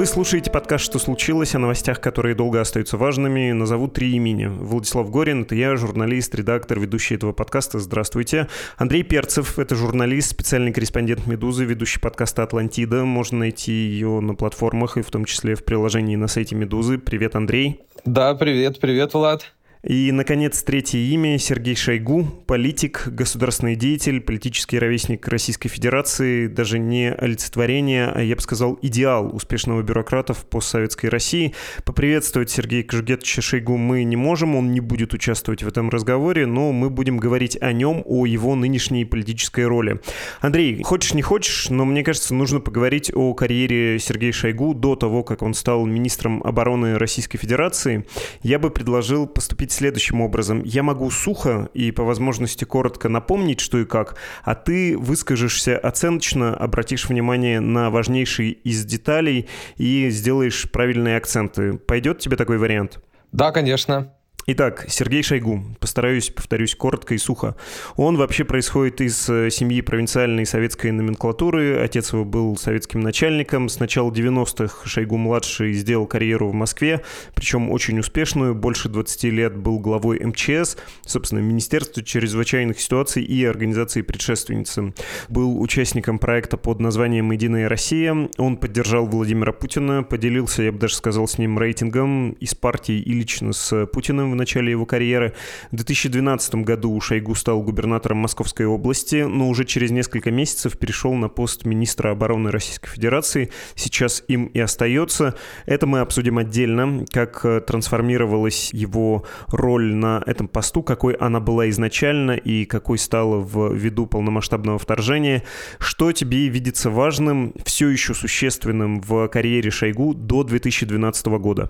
слушаете подкаст «Что случилось?» о новостях, которые долго остаются важными. Назову 3 имени. Владислав Горин — это я, журналист, редактор, ведущий этого подкаста. Здравствуйте. Андрей Перцев — это журналист, специальный корреспондент «Медузы», ведущий подкаста «Атлантида». Можно найти ее на платформах и в том числе в приложении на сайте «Медузы». Привет, Андрей. Да, привет, Влад. И, наконец, 3-е имя — Сергей Шойгу, политик, государственный деятель, политический ровесник Российской Федерации, даже не олицетворение, а, я бы сказал, идеал успешного бюрократа в постсоветской России. Поприветствовать Сергея Кожугетовича Шойгу мы не можем, он не будет участвовать в этом разговоре, но мы будем говорить о нем, о его нынешней политической роли. Андрей, хочешь не хочешь, но мне кажется, нужно поговорить о карьере Сергея Шойгу до того, как он стал министром обороны Российской Федерации. Я бы предложил поступить следующим образом. Я могу сухо и по возможности коротко напомнить, что и как, а ты выскажешься оценочно, обратишь внимание на важнейшие из деталей и сделаешь правильные акценты. Пойдет тебе такой вариант? Да, конечно. Итак, Сергей Шойгу. Повторюсь, коротко и сухо. Он вообще происходит из семьи провинциальной советской номенклатуры. Отец его был советским начальником. С начала 90-х Шойгу-младший сделал карьеру в Москве, причем очень успешную. Больше 20 лет был главой МЧС, собственно, Министерства чрезвычайных ситуаций и организации предшественницы. Был участником проекта под названием «Единая Россия». Он поддержал Владимира Путина, поделился, я бы даже сказал, с ним рейтингом из партии и лично с Путиным в начале его карьеры. В 2012 году Шойгу стал губернатором Московской области, но уже через несколько месяцев перешел на пост министра обороны Российской Федерации. Сейчас им и остается. Это мы обсудим отдельно, как трансформировалась его роль на этом посту, какой она была изначально и какой стала ввиду полномасштабного вторжения. Что тебе видится важным, все еще существенным в карьере Шойгу до 2012 года?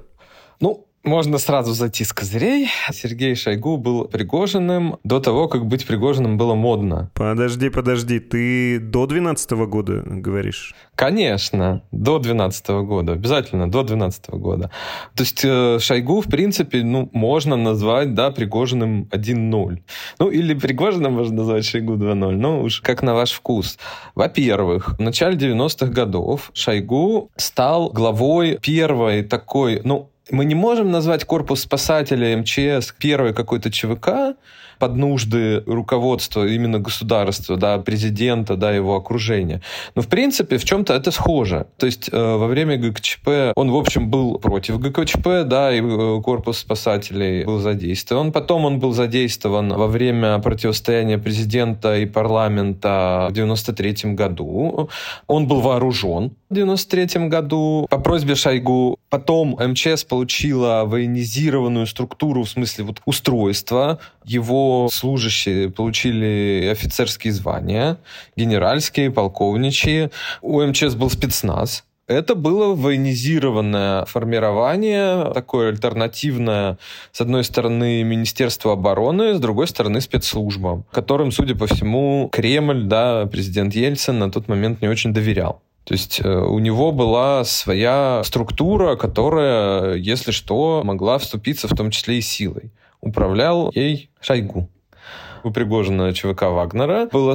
Можно сразу зайти с козырей. Сергей Шойгу был Пригожиным до того, как быть Пригожиным было модно. Подожди, ты до 2012 года говоришь? Конечно, до 2012 года. Обязательно до 2012 года. То есть Шойгу, в принципе, можно назвать, Пригожиным 1.0. Или Пригожиным можно назвать Шойгу 2.0. Уж как на ваш вкус. Во-первых, в начале 90-х годов Шойгу стал главой первой такой, мы не можем назвать корпус спасателей МЧС первой какой-то ЧВК под нужды руководства именно государства, президента, его окружения. Но, в принципе, в чем-то это схоже. То есть во время ГКЧП он, в общем, был против ГКЧП, и корпус спасателей был задействован. Потом он был задействован во время противостояния президента и парламента в 1993 году. Он был вооружен в 1993 году по просьбе Шойгу. Потом МЧС получила военизированную структуру, в смысле устройства. Его служащие получили офицерские звания, генеральские, полковничьи. У МЧС был спецназ. Это было военизированное формирование, такое альтернативное, с одной стороны, Министерство обороны, с другой стороны, спецслужбам, которым, судя по всему, Кремль, президент Ельцин на тот момент не очень доверял. То есть у него была своя структура, которая, если что, могла вступиться в том числе и силой. Управлял ей Шойгу. У Пригожина ЧВК Вагнера было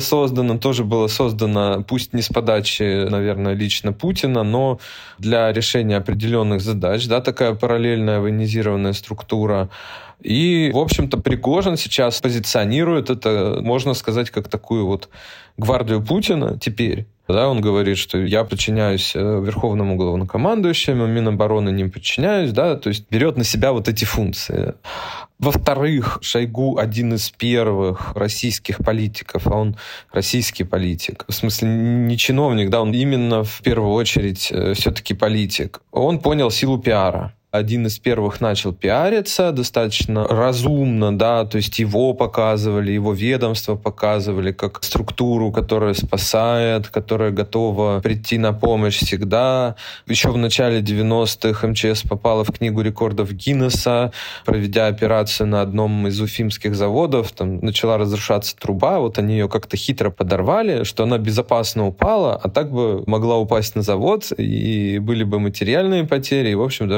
создано, пусть не с подачи, наверное, лично Путина, но для решения определенных задач, такая параллельная военизированная структура. И, в общем-то, Пригожин сейчас позиционирует это, можно сказать, как такую гвардию Путина теперь. Он говорит, что я подчиняюсь Верховному главнокомандующему, Минобороны не подчиняюсь, то есть берет на себя эти функции. Во-вторых, Шойгу один из первых российских политиков, а он российский политик. В смысле, не чиновник, он именно в первую очередь все-таки политик. Он понял силу пиара. Один из первых начал пиариться достаточно разумно, то есть его показывали, его ведомство показывали как структуру, которая спасает, которая готова прийти на помощь всегда. Еще в начале 90-х МЧС попала в книгу рекордов Гиннесса, проведя операцию на одном из уфимских заводов, там начала разрушаться труба, они ее как-то хитро подорвали, что она безопасно упала, а так бы могла упасть на завод, и были бы материальные потери, и, в общем, даже, может быть,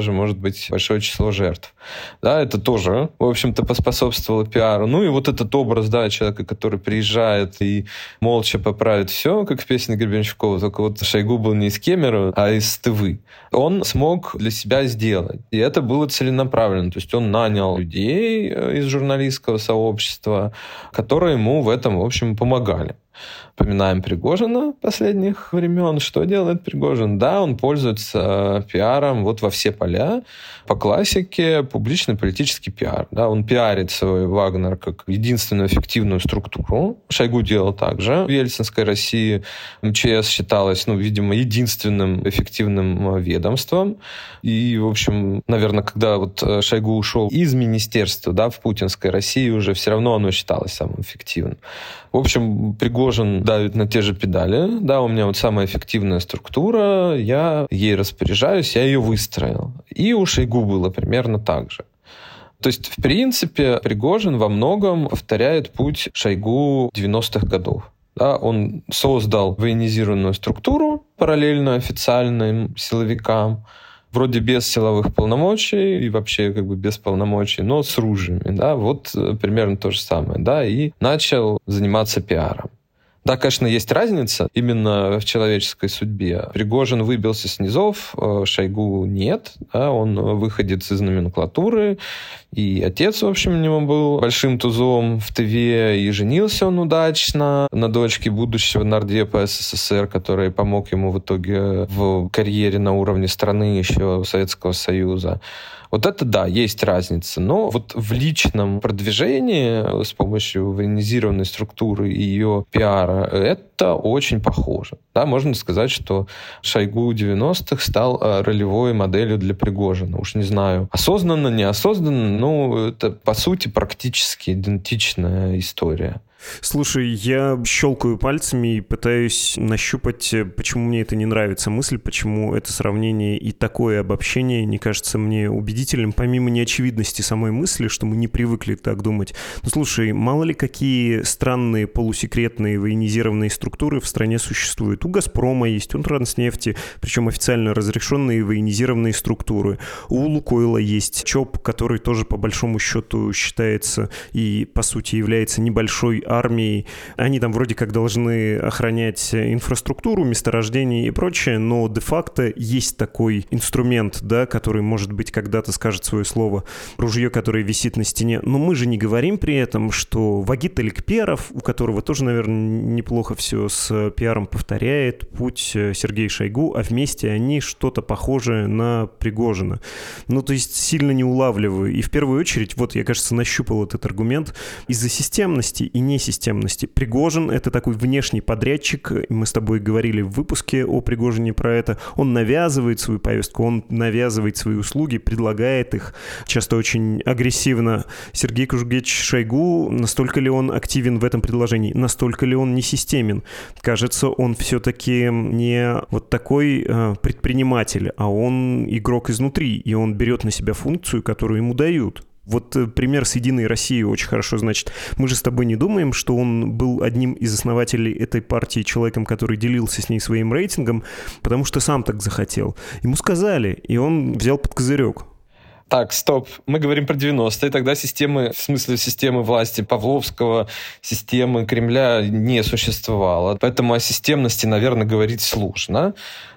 быть большое число жертв. Да, это тоже, в общем-то, поспособствовало пиару. Ну и вот этот образ, да, человека, который приезжает и молча поправит все, как в песне Гребенщикова, только вот Шойгу был не из Кемерово, а из Тывы. Он смог для себя сделать. И это было целенаправленно. То есть он нанял людей из журналистского сообщества, которые ему в этом, в общем, помогали. Вспоминаем Пригожина последних времен. Что делает Пригожин? Да, он пользуется пиаром вот во все поля. По классике публичный политический пиар. Да, он пиарит свой Вагнер как единственную эффективную структуру. Шойгу делал так же. В ельцинской России МЧС считалось, видимо, единственным эффективным ведомством. И, в общем, наверное, когда вот Шойгу ушел из министерства, да, в путинской России, уже все равно оно считалось самым эффективным. В общем, Пригожин давит на те же педали. Да, у меня вот самая эффективная структура, я ей распоряжаюсь, я ее выстроил. И у Шойгу было примерно так же. То есть, в принципе, Пригожин во многом повторяет путь Шойгу 90-х годов. Да, он создал военизированную структуру, параллельно официальным силовикам, вроде без силовых полномочий и вообще как бы без полномочий, но с ружьями. Да, вот примерно то же самое. Да, и начал заниматься пиаром. Да, конечно, есть разница именно в человеческой судьбе. Пригожин выбился с низов, Шойгу нет. Да, он выходец из номенклатуры. И отец, в общем, у него был большим тузом в Тыве. И женился он удачно на дочке будущего нардепа СССР, который помог ему в итоге в карьере на уровне страны еще Советского Союза. Вот это, да, есть разница. Но вот в личном продвижении с помощью военизированной структуры и ее пиара это очень похоже. Да, можно сказать, что Шойгу 90-х стал ролевой моделью для Пригожина. Уж не знаю, осознанно, неосознанно, но это, по сути, практически идентичная история. Слушай, я щелкаю пальцами и пытаюсь нащупать, почему мне это не нравится мысль, почему это сравнение и такое обобщение не кажется мне убедительным, помимо неочевидности самой мысли, что мы не привыкли так думать. Ну, слушай, мало ли какие странные полусекретные военизированные структуры в стране существуют. У «Газпрома» есть, у «Транснефти», причем официально разрешенные военизированные структуры. У «Лукойла» есть ЧОП, который тоже по большому счету считается и, по сути, является небольшой армией. Они там вроде как должны охранять инфраструктуру, месторождения и прочее, но де-факто есть такой инструмент, да, который, может быть, когда-то скажет свое слово, ружье, которое висит на стене. Но мы же не говорим при этом, что Вагит Аликперов, у которого тоже, наверное, неплохо все с пиаром повторяет, путь Сергея Шойгу, а вместе они что-то похожее на Пригожина. Ну, то есть сильно не улавливаю. И в первую очередь, вот я, кажется, нащупал этот аргумент из-за системности и несистемности. Пригожин — это такой внешний подрядчик, мы с тобой говорили в выпуске о Пригожине про это, он навязывает свою повестку, он навязывает свои услуги, предлагает их, часто очень агрессивно. Сергей Кужугетович Шойгу, настолько ли он активен в этом предложении, настолько ли он несистемен? Кажется, он все-таки не вот такой предприниматель, а он игрок изнутри, и он берет на себя функцию, которую ему дают. Вот пример с «Единой Россией» очень хорошо, значит, мы же с тобой не думаем, что он был одним из основателей этой партии, человеком, который делился с ней своим рейтингом, потому что сам так захотел. Ему сказали, и он взял под козырек. Так, стоп. Мы говорим про 90-е. Тогда системы, в смысле системы власти Павловского, системы Кремля не существовало. Поэтому о системности, наверное, говорить сложно.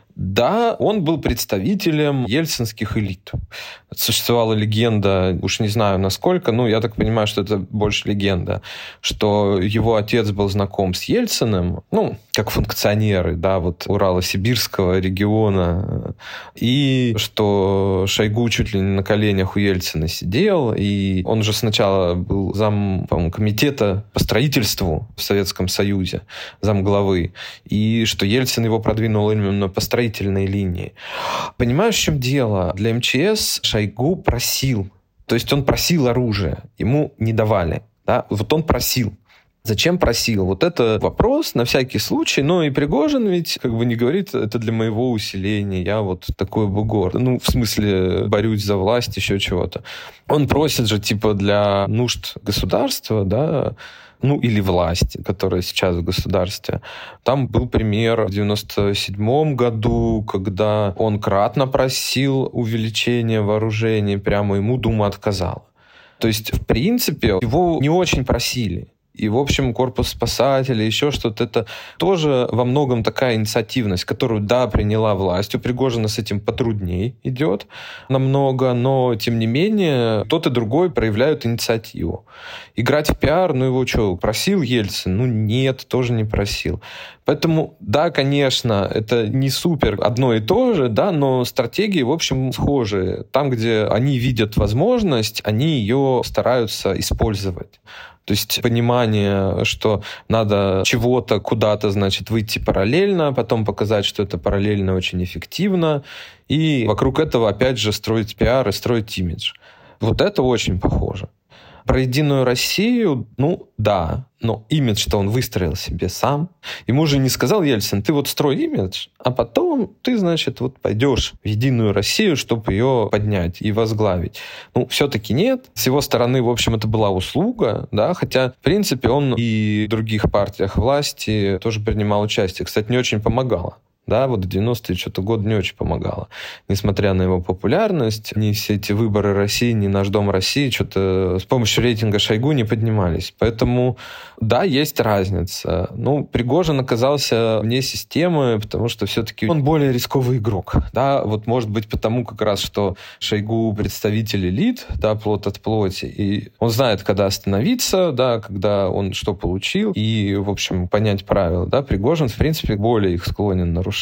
Да, он был представителем ельцинских элит. Существовала легенда, уж не знаю насколько, я так понимаю, что это больше легенда, что его отец был знаком с Ельциным, как функционеры, да, вот Урало-Сибирского региона, и что Шойгу чуть ли не на коленях у Ельцина сидел, и он же сначала был зам, по-моему, комитета по строительству в Советском Союзе, замглавы, и что Ельцин его продвинул именно по строительной линии. Понимаешь, в чем дело? Для МЧС Шойгу просил. То есть он просил оружие. Ему не давали. Да? Вот он просил. Зачем просил? Вот это вопрос на всякий случай. Но и Пригожин ведь не говорит, это для моего усиления, я вот такой бугор. В смысле, борюсь за власть, еще чего-то. Он просит же для нужд государства, да, или власти, которая сейчас в государстве. Там был пример в 1997 году, когда он кратно просил увеличения вооружений, прямо ему Дума отказала. То есть, в принципе, его не очень просили. И, в общем, корпус спасателей, еще что-то, это тоже во многом такая инициативность, которую, да, приняла власть. У Пригожина с этим потрудней идет намного, но, тем не менее, тот и другой проявляют инициативу. Играть в пиар, его что, просил Ельцин? Нет, тоже не просил. Поэтому, да, конечно, это не супер одно и то же, да, но стратегии, в общем, схожие. Там, где они видят возможность, они ее стараются использовать. То есть понимание, что надо чего-то куда-то, выйти параллельно, потом показать, что это параллельно очень эффективно, и вокруг этого, опять же, строить пиар и строить имидж. Вот это очень похоже. Про «Единую Россию», да, но имидж-то он выстроил себе сам. Ему же не сказал Ельцин, ты строй имидж, а потом ты, пойдешь в «Единую Россию», чтобы ее поднять и возглавить. Все-таки нет. С его стороны, в общем, это была услуга, да, хотя, в принципе, он и в других партиях власти тоже принимал участие. Кстати, не очень помогало. Да, в 90-е годы не очень помогало. Несмотря на его популярность, ни все эти выборы России, ни наш Дом России с помощью рейтинга Шойгу не поднимались. Поэтому, да, есть разница. Пригожин оказался вне системы, потому что все-таки он более рисковый игрок. Да, может быть, потому как раз, что Шойгу представитель элит, да, плот от плоти, и он знает, когда остановиться, да, когда он что получил, и, в общем, понять правила. Да, Пригожин, в принципе, более их склонен нарушать.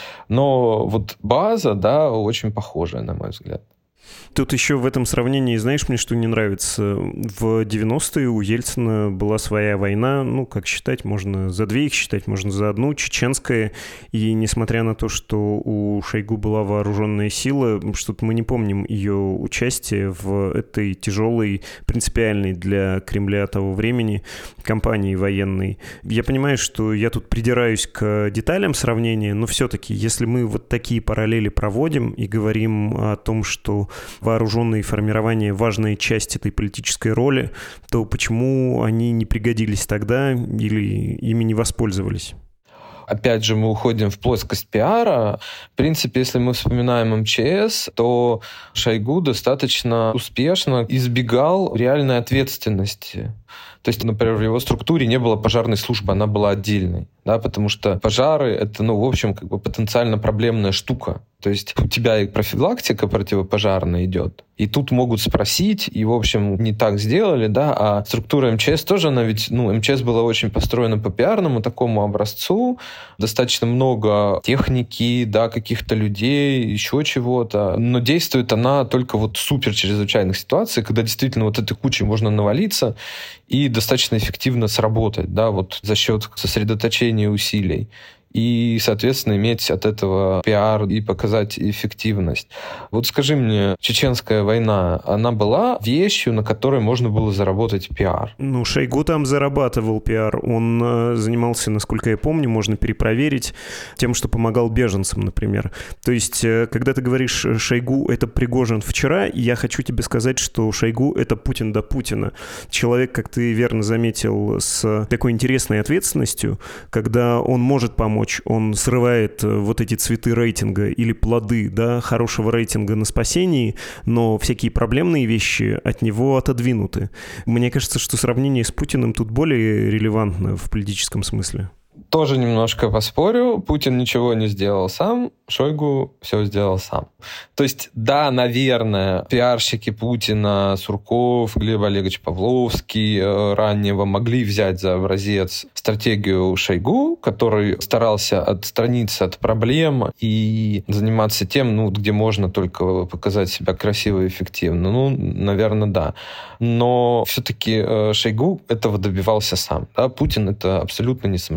Но база, да, очень похожая, на мой взгляд. Тут еще в этом сравнении, знаешь, мне что не нравится? В 90-е у Ельцина была своя война, как считать, можно за две их считать, можно за одну, чеченская. И несмотря на то, что у Шойгу была вооруженная сила, что-то мы не помним ее участие в этой тяжелой, принципиальной для Кремля того времени кампании военной. Я понимаю, что я тут придираюсь к деталям сравнения, но все-таки, если мы такие параллели проводим и говорим о том, что вооруженные формирования — важная часть этой политической роли, то почему они не пригодились тогда или ими не воспользовались? Опять же, мы уходим в плоскость пиара. В принципе, если мы вспоминаем МЧС, то Шойгу достаточно успешно избегал реальной ответственности. То есть, например, в его структуре не было пожарной службы, она была отдельной. Да, потому что пожары — это, в общем, потенциально проблемная штука. То есть у тебя и профилактика противопожарная идет, и тут могут спросить, и, в общем, не так сделали, да, а структура МЧС тоже, она ведь, МЧС была очень построена по пиарному такому образцу, достаточно много техники, да, каких-то людей, еще чего-то, но действует она только в супер чрезвычайных ситуациях, когда действительно этой кучей можно навалиться и достаточно эффективно сработать, да, за счет сосредоточения усилий. И, соответственно, иметь от этого пиар и показать эффективность. Скажи мне, чеченская война, она была вещью, на которой можно было заработать пиар? Шойгу там зарабатывал пиар. Он занимался, насколько я помню, можно перепроверить, тем, что помогал беженцам, например. То есть, когда ты говоришь «Шойгу — это Пригожин вчера», я хочу тебе сказать, что Шойгу — это Путин до Путина. Человек, как ты верно заметил, с такой интересной ответственностью, когда он может помочь, он срывает эти цветы рейтинга или плоды, да, хорошего рейтинга на спасении, но всякие проблемные вещи от него отодвинуты. Мне кажется, что сравнение с Путиным тут более релевантно в политическом смысле. Тоже немножко поспорю. Путин ничего не сделал сам, Шойгу все сделал сам. То есть, да, наверное, пиарщики Путина, Сурков, Глеб Олегович Павловский раннего могли взять за образец стратегию Шойгу, который старался отстраниться от проблем и заниматься тем, где можно только показать себя красиво и эффективно. Наверное, да. Но все-таки Шойгу этого добивался сам. Да? Путин — это абсолютно не самостоятельная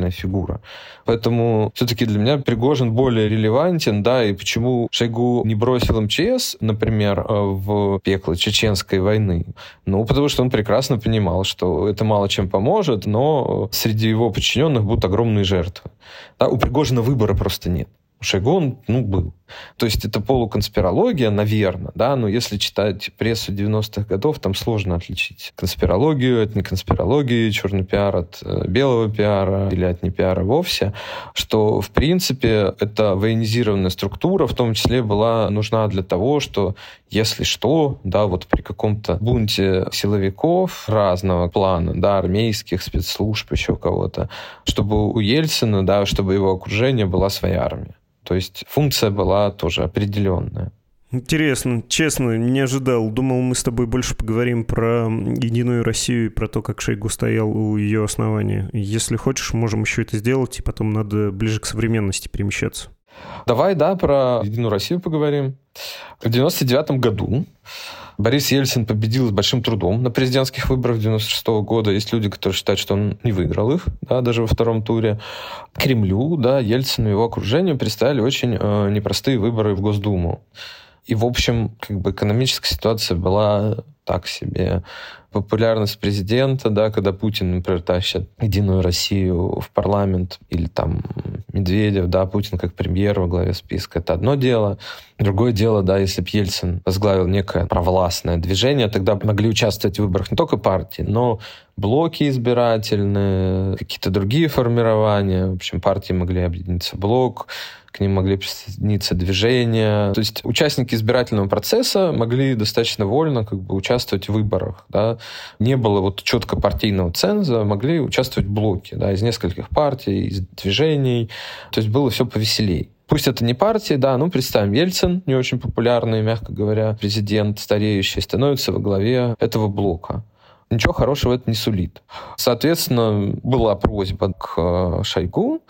влиятельная фигура. Поэтому все-таки для меня Пригожин более релевантен, да, и почему Шойгу не бросил МЧС, например, в пекло Чеченской войны? Ну, потому что он прекрасно понимал, что это мало чем поможет, но среди его подчиненных будут огромные жертвы. Да, у Пригожина выбора просто нет. У Шойгу он, был. То есть это полуконспирология, наверное, да, но если читать прессу 90-х годов, там сложно отличить конспирологию от неконспирологии, черный пиар от белого пиара или от непиара вовсе, что, в принципе, эта военизированная структура в том числе была нужна для того, что, если что, да, вот при каком-то бунте силовиков разного плана, да, армейских спецслужб, еще кого-то, чтобы у Ельцина, да, чтобы его окружение была своя армия. То есть функция была тоже определенная. Интересно, честно, не ожидал. Думал, мы с тобой больше поговорим про Единую Россию и про то, как Шойгу стоял у ее основания. Если хочешь, можем еще это сделать, и потом надо ближе к современности перемещаться. Давай, да, про Единую Россию поговорим. В 1999 году Борис Ельцин победил с большим трудом на президентских выборах 1996 года. Есть люди, которые считают, что он не выиграл их, да, даже во втором туре. Кремлю, да, Ельцину и его окружению предстояли очень непростые выборы в Госдуму. И, в общем, экономическая ситуация была так себе. Популярность президента, да, когда Путин, например, тащит Единую Россию в парламент, или там Медведев, да, Путин как премьер во главе списка, это одно дело. Другое дело, да, если бы Ельцин возглавил некое провластное движение, тогда могли участвовать в выборах не только партии, но блоки избирательные, какие-то другие формирования. В общем, партии могли объединиться в блок, к ним могли присоединиться движения. То есть участники избирательного процесса могли достаточно вольно участвовать в выборах. Да. Не было четко партийного ценза, могли участвовать в блоке, да, из нескольких партий, из движений. То есть было все повеселей. Пусть это не партии, да, представим, Ельцин, не очень популярный, мягко говоря, президент стареющий, становится во главе этого блока. Ничего хорошего это не сулит. Соответственно, была просьба к Шойгу,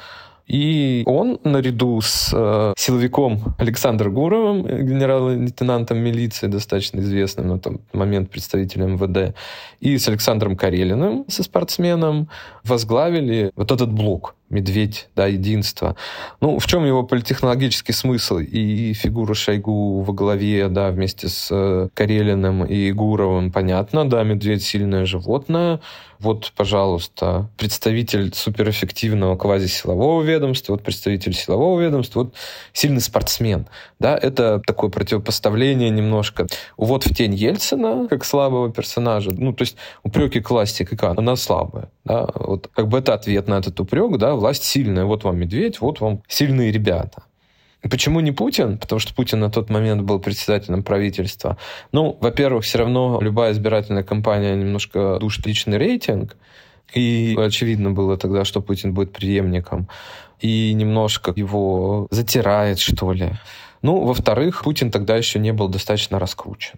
и он, наряду с силовиком Александром Гуровым, генерал-лейтенантом милиции, достаточно известным на тот момент представителем МВД, и с Александром Карелиным, со спортсменом, возглавили этот блок «Медведь», да, единство. В чем его политтехнологический смысл? И фигура Шойгу во главе, да, вместе с Карелиным и Гуровым, понятно, да, медведь — сильное животное. Пожалуйста, представитель суперэффективного квазисилового ведомства, представитель силового ведомства, сильный спортсмен. Да, это такое противопоставление немножко. Увод в тень Ельцина, как слабого персонажа. То есть упреки к власти, какая она слабая. Да, это ответ на этот упрек, да, власть сильная. Вот вам медведь, вот вам сильные ребята. Почему не Путин? Потому что Путин на тот момент был председателем правительства. Во-первых, все равно любая избирательная кампания немножко душит личный рейтинг. И очевидно было тогда, что Путин будет преемником. И немножко его затирает, что ли. Во-вторых, Путин тогда еще не был достаточно раскручен.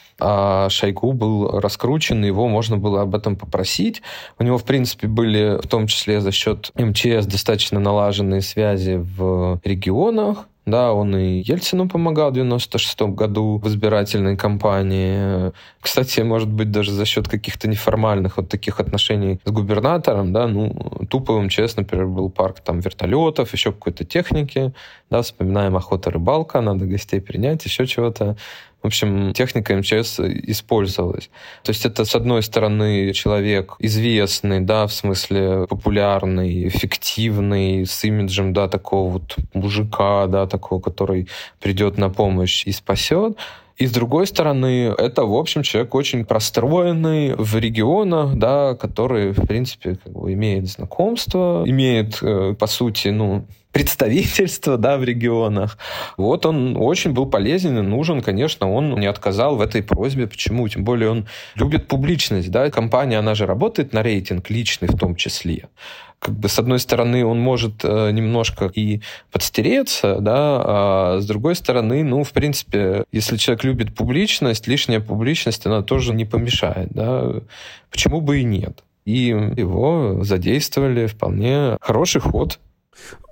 А Шойгу был раскручен, его можно было об этом попросить. У него, в принципе, были, в том числе за счет МЧС, достаточно налаженные связи в регионах. Да, он и Ельцину помогал в 1996 году в избирательной кампании. Кстати, может быть, даже за счет каких-то неформальных таких отношений с губернатором, да, тупо в МЧС, например, был парк вертолетов, еще какой-то техники, да, вспоминаем охота-рыбалка, надо гостей принять, еще чего-то. В общем, техника МЧС использовалась. То есть это, с одной стороны, человек известный, да, в смысле популярный, эффективный, с имиджем, да, такого мужика, да, такого, который придет на помощь и спасет. И с другой стороны, это, в общем, человек очень простроенный в регионах, да, который, в принципе, имеет знакомство, имеет, по сути, представительство, да, в регионах. Он очень был полезен и нужен, конечно, он не отказал в этой просьбе. Почему? Тем более он любит публичность, да, компания, она же работает на рейтинг личный в том числе. С одной стороны, он может немножко и подстереться, да, а с другой стороны, в принципе, если человек любит публичность, лишняя публичность, она тоже не помешает, да, почему бы и нет. И его задействовали, вполне хороший ход.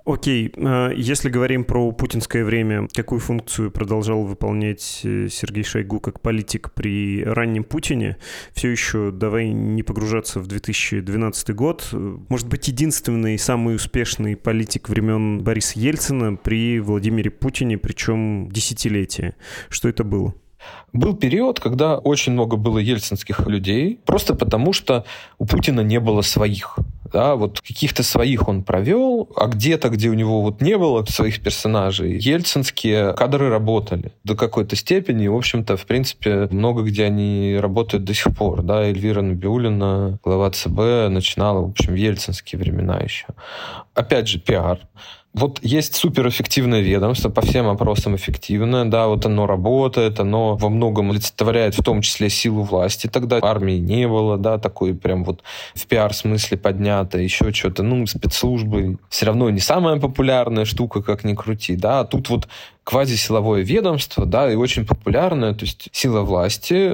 Окей, если говорим про путинское время, какую функцию продолжал выполнять Сергей Шойгу как политик при раннем Путине? Все еще давай не погружаться в 2012 год. Может быть, единственный самый успешный политик времен Бориса Ельцина при Владимире Путине, причем десятилетие. Что это было? Был период, когда очень много было ельцинских людей, просто потому что у Путина не было своих. Да, вот каких-то своих он провел, а где-то, где у него вот не было своих персонажей, ельцинские кадры работали до какой-то степени. В общем-то, в принципе, много где они работают до сих пор. Да, Эльвира Набиуллина, глава ЦБ, начинала, в общем, в ельцинские времена еще. Опять же, пиар. Вот есть суперэффективное ведомство, по всем опросам эффективное, да, вот оно работает, оно во многом олицетворяет в том числе силу власти. Тогда армии не было, да, такой прям вот в пиар-смысле поднято, еще что-то, спецслужбы все равно не самая популярная штука, как ни крути, да, а тут вот квазисиловое ведомство, да, и очень популярное, то есть сила власти,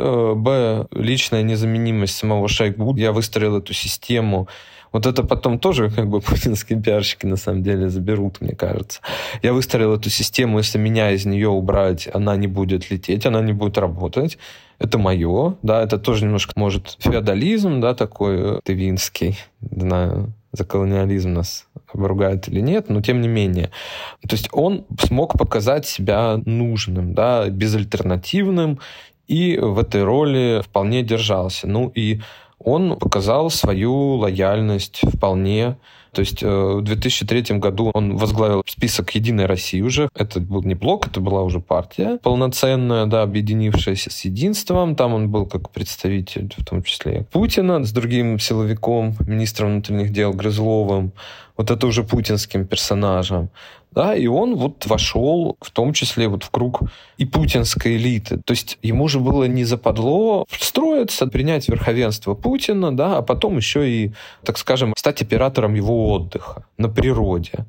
личная незаменимость самого Шойгу. Я выстроил эту систему. Вот это потом тоже как бы путинские пиарщики на самом деле заберут, мне кажется. Я выстроил эту систему, если меня из нее убрать, она не будет лететь, она не будет работать. Это мое, да, это тоже немножко, может, феодализм, да, такой тывинский, не знаю, за колониализм нас обругают или нет, но тем не менее. То есть он смог показать себя нужным, да, безальтернативным, и в этой роли вполне держался. И он показал свою лояльность вполне. То есть в 2003 году он возглавил список «Единой России» уже. Это был не блок, это была уже партия полноценная, да, объединившаяся с единством. Там он был как представитель, в том числе Путина, с другим силовиком, министром внутренних дел Грызловым. Вот это уже путинским персонажем. Да, и он вот вошел в том числе вот в круг и путинской элиты. То есть ему же было не западло встроиться, принять верховенство Путина, да, а потом еще и, так скажем, стать оператором его отдыха на природе.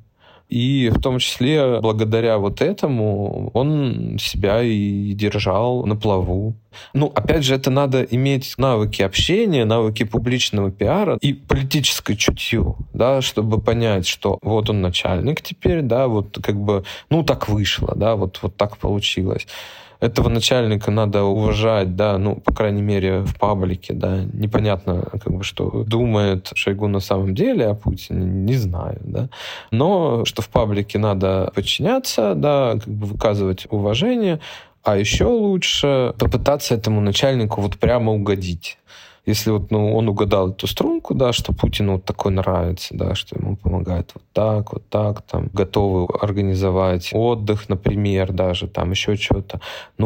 И в том числе благодаря вот этому он себя и держал на плаву. Опять же, это надо иметь навыки общения, навыки публичного пиара и политическое чутье, да, чтобы понять, что вот он начальник теперь, да, вот как бы, так вышло, да, вот так получилось. Этого начальника надо уважать, да, по крайней мере, в паблике, да. Непонятно, как бы, что думает Шойгу на самом деле о Путине, не знаю, да. Но что в паблике надо подчиняться, да, как бы выказывать уважение, а еще лучше попытаться этому начальнику вот прямо угодить. Если вот, он угадал эту струнку, да, что Путину вот такой нравится, да, что ему помогает вот так, там, готовы организовать отдых, например, даже там еще что-то.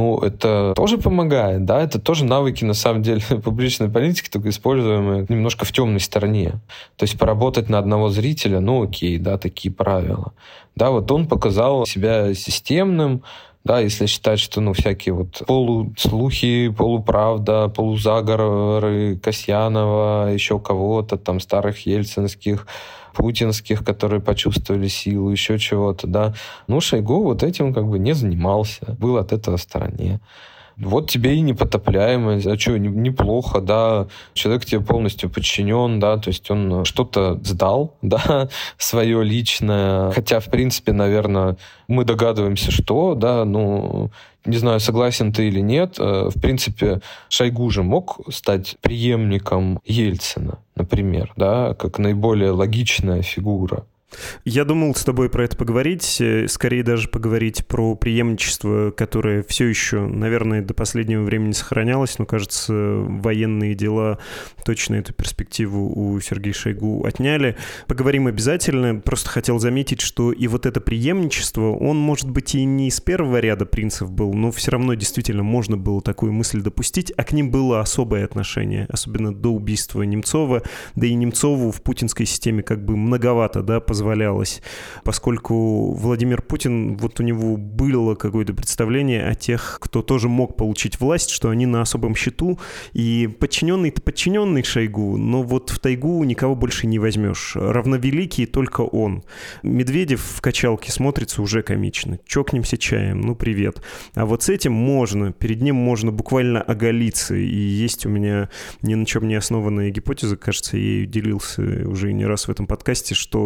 Это тоже помогает, да, это тоже навыки, на самом деле, публичной политики, только используемые немножко в темной стороне. То есть поработать на одного зрителя, окей, да, такие правила. Да, вот он показал себя системным. Да, если считать, что всякие вот полуслухи, полуправда, полузаговоры Касьянова, еще кого-то, там старых ельцинских, путинских, которые почувствовали силу, еще чего-то, да. Шойгу вот этим как бы не занимался, был от этого в стороне. Вот тебе и непотопляемость, а что, неплохо, да, человек тебе полностью подчинен, да, то есть он что-то сдал, да, свое личное, хотя, в принципе, наверное, мы догадываемся, что, да, не знаю, согласен ты или нет, в принципе, Шойгу же мог стать преемником Ельцина, например, да, как наиболее логичная фигура. Я думал с тобой про это поговорить, скорее даже поговорить про преемничество, которое все еще, наверное, до последнего времени сохранялось, но, кажется, военные дела точно эту перспективу у Сергея Шойгу отняли. Поговорим обязательно, просто хотел заметить, что и вот это преемничество, он, может быть, и не из первого ряда принцев был, но все равно действительно можно было такую мысль допустить, а к ним было особое отношение, особенно до убийства Немцова, да и Немцову в путинской системе как бы многовато, да, позволялось, поскольку Владимир Путин, вот у него было какое-то представление о тех, кто тоже мог получить власть, что они на особом счету, и подчиненный-то подчиненный Шойгу, но вот в тайгу никого больше не возьмешь. Равновеликий только он. Медведев в качалке смотрится уже комично. Чокнемся чаем, привет. А вот с этим можно, перед ним можно буквально оголиться, и есть у меня ни на чем не основанная гипотеза, кажется, я ею делился уже не раз в этом подкасте, что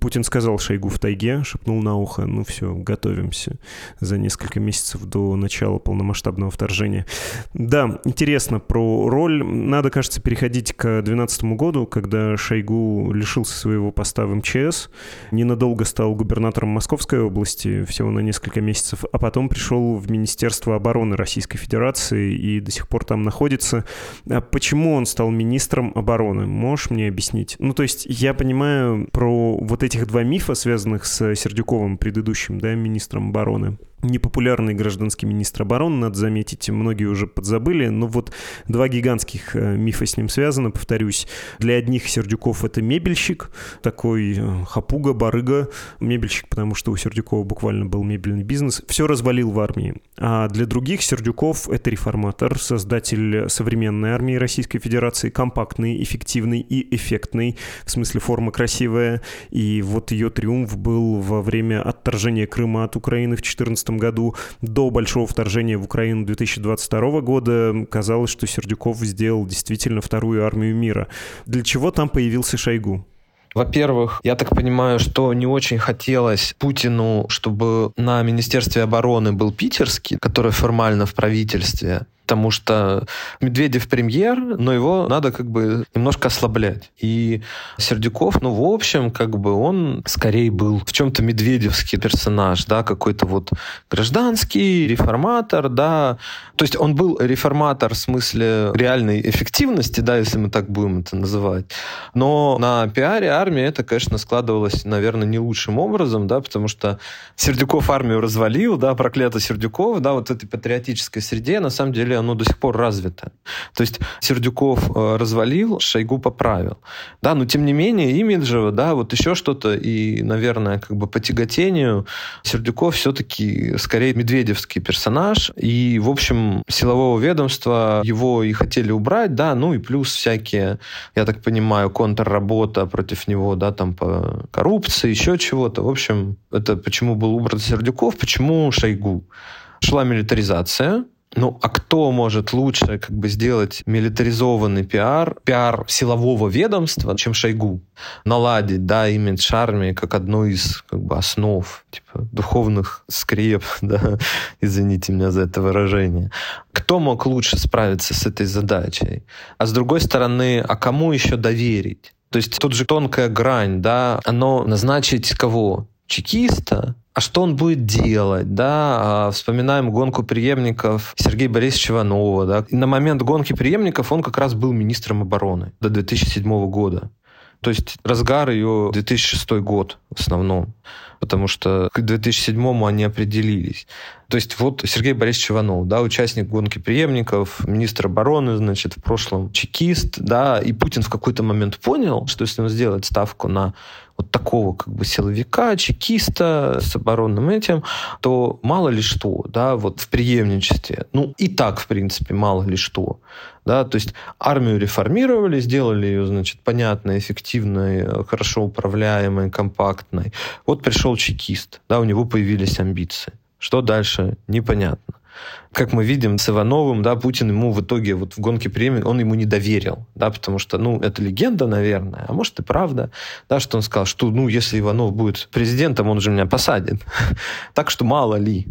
Путин сказал Шойгу в тайге, шепнул на ухо, ну все, готовимся за несколько месяцев до начала полномасштабного вторжения. Да, интересно про роль. Надо, кажется, переходить к 2012 году, когда Шойгу лишился своего поста в МЧС, ненадолго стал губернатором Московской области, всего на несколько месяцев, а потом пришел в Министерство обороны Российской Федерации и до сих пор там находится. А почему он стал министром обороны? Можешь мне объяснить? Ну, то есть я понимаю про вот этих два мифа, связанных с Сердюковым, предыдущим, да, министром обороны. Непопулярный гражданский министр обороны, надо заметить, многие уже подзабыли, но вот два гигантских мифа с ним связаны, повторюсь. Для одних Сердюков — это мебельщик, такой хапуга, барыга, мебельщик, потому что у Сердюкова буквально был мебельный бизнес, все развалил в армии. А для других Сердюков — это реформатор, создатель современной армии Российской Федерации, компактный, эффективный и эффектный, в смысле форма красивая, и вот ее триумф был во время отторжения Крыма от Украины в 2014 году. До большого вторжения в Украину 2022 года казалось, что Сердюков сделал действительно вторую армию мира. Для чего там появился Шойгу? Во-первых, я так понимаю, что не очень хотелось Путину, чтобы на Министерстве обороны был питерский, который формально в правительстве, потому что Медведев премьер, но его надо как бы немножко ослаблять. И Сердюков, ну, в общем, как бы он скорее был в чем-то медведевский персонаж, да, какой-то вот гражданский, реформатор, да. То есть он был реформатор в смысле реальной эффективности, да, если мы так будем это называть. Но на пиаре армии это, конечно, складывалось, наверное, не лучшим образом, да, потому что Сердюков армию развалил, да, проклятый Сердюков, да, вот в этой патриотической среде, на самом деле, оно до сих пор развито. То есть Сердюков развалил, Шойгу поправил. Да, но тем не менее, имиджево, да, вот еще что-то, и, наверное, как бы по тяготению Сердюков все-таки скорее медведевский персонаж, и, в общем, силового ведомства его и хотели убрать, да, ну и плюс всякие, я так понимаю, контрработа против него, да, там по коррупции, еще чего-то. В общем, это почему был убран Сердюков, почему Шойгу. Шла милитаризация. Ну, а кто может лучше как бы сделать милитаризованный пиар силового ведомства, чем Шойгу? Наладить, да, имидж армии как одну из как бы основ, типа духовных скреп, да, извините меня за это выражение. Кто мог лучше справиться с этой задачей? А с другой стороны, а кому еще доверить? То есть тут же тонкая грань, да, оно назначить кого? Чекиста? А что он будет делать, да? Вспоминаем гонку преемников Сергея Борисовича Иванова, да? И на момент гонки преемников он как раз был министром обороны до 2007 года. То есть разгар ее 2006 год в основном, потому что к 2007 они определились. То есть вот Сергей Борисович Иванов, да, участник гонки преемников, министр обороны, значит, в прошлом чекист, да, и Путин в какой-то момент понял, что если он сделает ставку на вот такого как бы силовика, чекиста с оборонным этим, то мало ли что, да, вот в преемничестве. Ну, и так, в принципе, мало ли что. Да, то есть армию реформировали, сделали ее, значит, понятной, эффективной, хорошо управляемой, компактной. Вот пришел чекист, да, у него появились амбиции. Что дальше? Непонятно. Как мы видим с Ивановым, да, Путин ему в итоге вот в гонке преемников, он ему не доверил, да, потому что, ну, это легенда, наверное, а может и правда, да, что он сказал, что, ну, если Иванов будет президентом, он же меня посадит. Так что мало ли.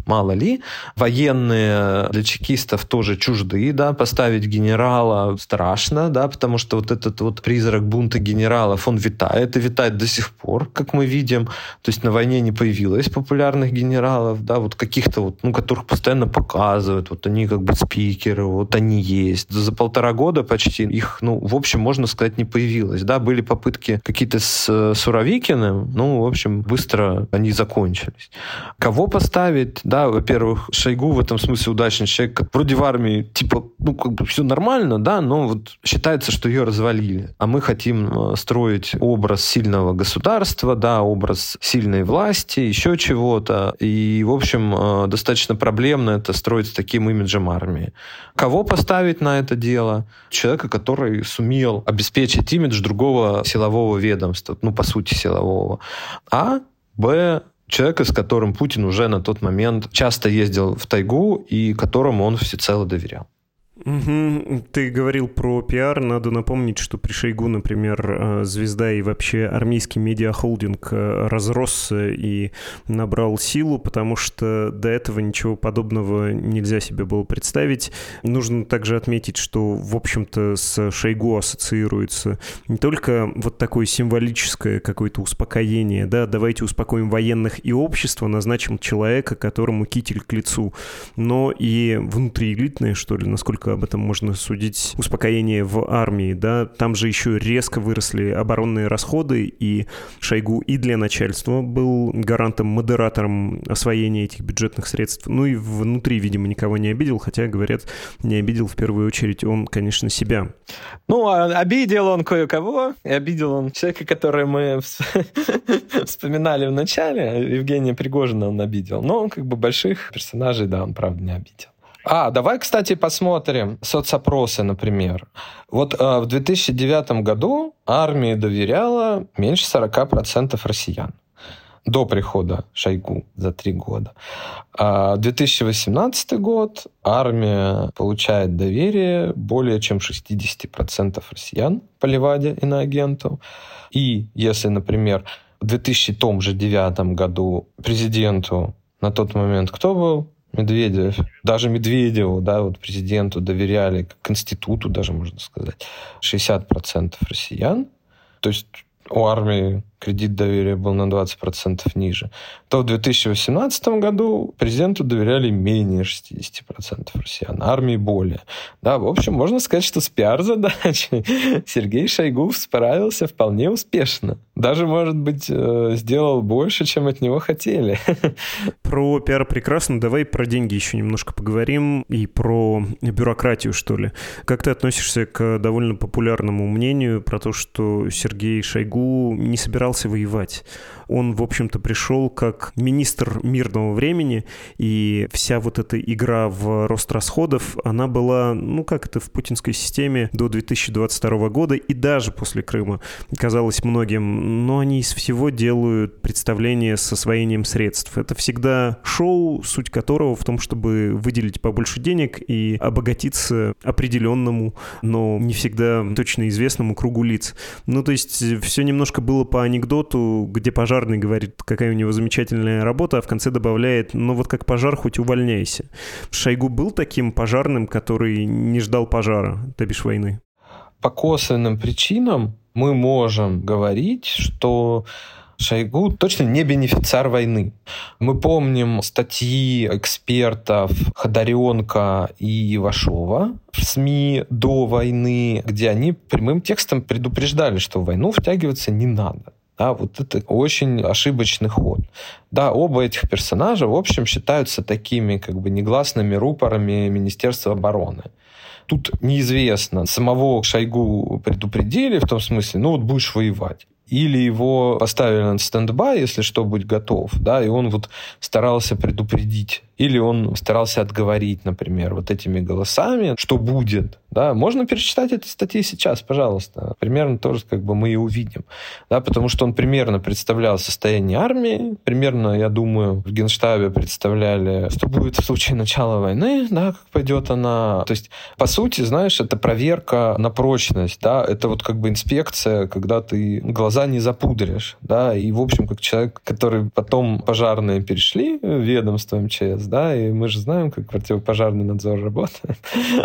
Военные для чекистов тоже чужды, да, поставить генерала страшно, да, потому что вот этот вот призрак бунта генералов, он витает, и витает до сих пор, как мы видим. То есть на войне не появилось популярных генералов, да, вот каких-то вот, ну, которых постоянно показывают, вот они как бы спикеры, вот они есть. За 1,5 года почти их, ну, в общем, можно сказать, не появилось. Да, были попытки какие-то с Суровикиным, ну, в общем, быстро они закончились. Кого поставить? Да, во-первых, Шойгу в этом смысле удачный человек. Вроде в армии, типа, ну, как бы все нормально, да, но вот считается, что ее развалили. А мы хотим строить образ сильного государства, да, образ сильной власти, еще чего-то. И, в общем, достаточно проблемно это строить с таким имиджем армии. Кого поставить на это дело? Человека, который сумел обеспечить имидж другого силового ведомства, ну, по сути, силового. А, Б, человека, с которым Путин уже на тот момент часто ездил в тайгу и которому он всецело доверял. Ты говорил про пиар. Надо напомнить, что при Шойгу, например, «Звезда» и вообще армейский медиахолдинг разросся и набрал силу, потому что до этого ничего подобного нельзя себе было представить. Нужно также отметить, что, в общем-то, с Шойгу ассоциируется не только вот такое символическое какое-то успокоение, да, давайте успокоим военных и общество, назначим человека, которому китель к лицу, но и внутриэлитное, что ли, насколько об этом можно судить, успокоение в армии, да, там же еще резко выросли оборонные расходы, и Шойгу и для начальства был гарантом, модератором освоения этих бюджетных средств, ну и внутри, видимо, никого не обидел, хотя, говорят, не обидел в первую очередь он, конечно, себя. Ну, обидел он кое-кого, и обидел он человека, который мы вспоминали в начале, Евгения Пригожина он обидел, но как бы больших персонажей, да, он, правда, не обидел. Давай, кстати, посмотрим соцопросы, например. Вот в 2009 году армии доверяло меньше 40% россиян до прихода Шойгу за 3 года. А 2018 год армия получает доверие более чем 60% россиян по Леваде иноагенту. И если, например, в 2009 году президенту на тот момент кто был? Медведев. Даже Медведеву, да, вот президенту доверяли, как институту даже, можно сказать, 60% россиян. То есть у армии кредит доверия был на 20% ниже, то в 2018 году президенту доверяли менее 60% россиян, армии более. Да, в общем, можно сказать, что с пиар-задачей Сергей Шойгу справился вполне успешно. Даже, может быть, сделал больше, чем от него хотели. Про пиар прекрасно. Давай про деньги еще немножко поговорим и про бюрократию, что ли. Как ты относишься к довольно популярному мнению про то, что Сергей Шойгу не собирался воевать? Он, в общем-то, пришел как министр мирного времени, и вся вот эта игра в рост расходов, она была, ну, как это в путинской системе до 2022 года, и даже после Крыма, казалось многим, но они из всего делают представление с освоением средств. Это всегда шоу, суть которого в том, чтобы выделить побольше денег и обогатиться определенному, но не всегда точно известному кругу лиц. Ну, то есть все немножко было по анекдоту, где пожарный говорит, какая у него замечательная работа, а в конце добавляет, ну вот как пожар, хоть увольняйся. Шойгу был таким пожарным, который не ждал пожара, то бишь войны? По косвенным причинам мы можем говорить, что Шойгу точно не бенефициар войны. Мы помним статьи экспертов Ходоренко и Ивашова в СМИ до войны, где они прямым текстом предупреждали, что в войну втягиваться не надо. Да, вот это очень ошибочный ход. Да, оба этих персонажа, в общем, считаются такими как бы негласными рупорами Министерства обороны. Тут неизвестно, самого Шойгу предупредили в том смысле, ну вот будешь воевать. Или его поставили на стендбай, если что, будь готов, да, и он вот старался предупредить. Или он старался отговорить, например, вот этими голосами, что будет. Да. Можно перечитать эти статьи сейчас, пожалуйста. Примерно тоже как бы мы и увидим. Да, потому что он примерно представлял состояние армии, примерно, я думаю, в Генштабе представляли, что будет в случае начала войны, да, как пойдет она. То есть, по сути, знаешь, это проверка на прочность, да, это вот как бы инспекция, когда ты глаза не запудришь, да, и, в общем, как человек, который потом пожарные перешли в ведомство МЧС, да, и мы же знаем, как противопожарный надзор работает.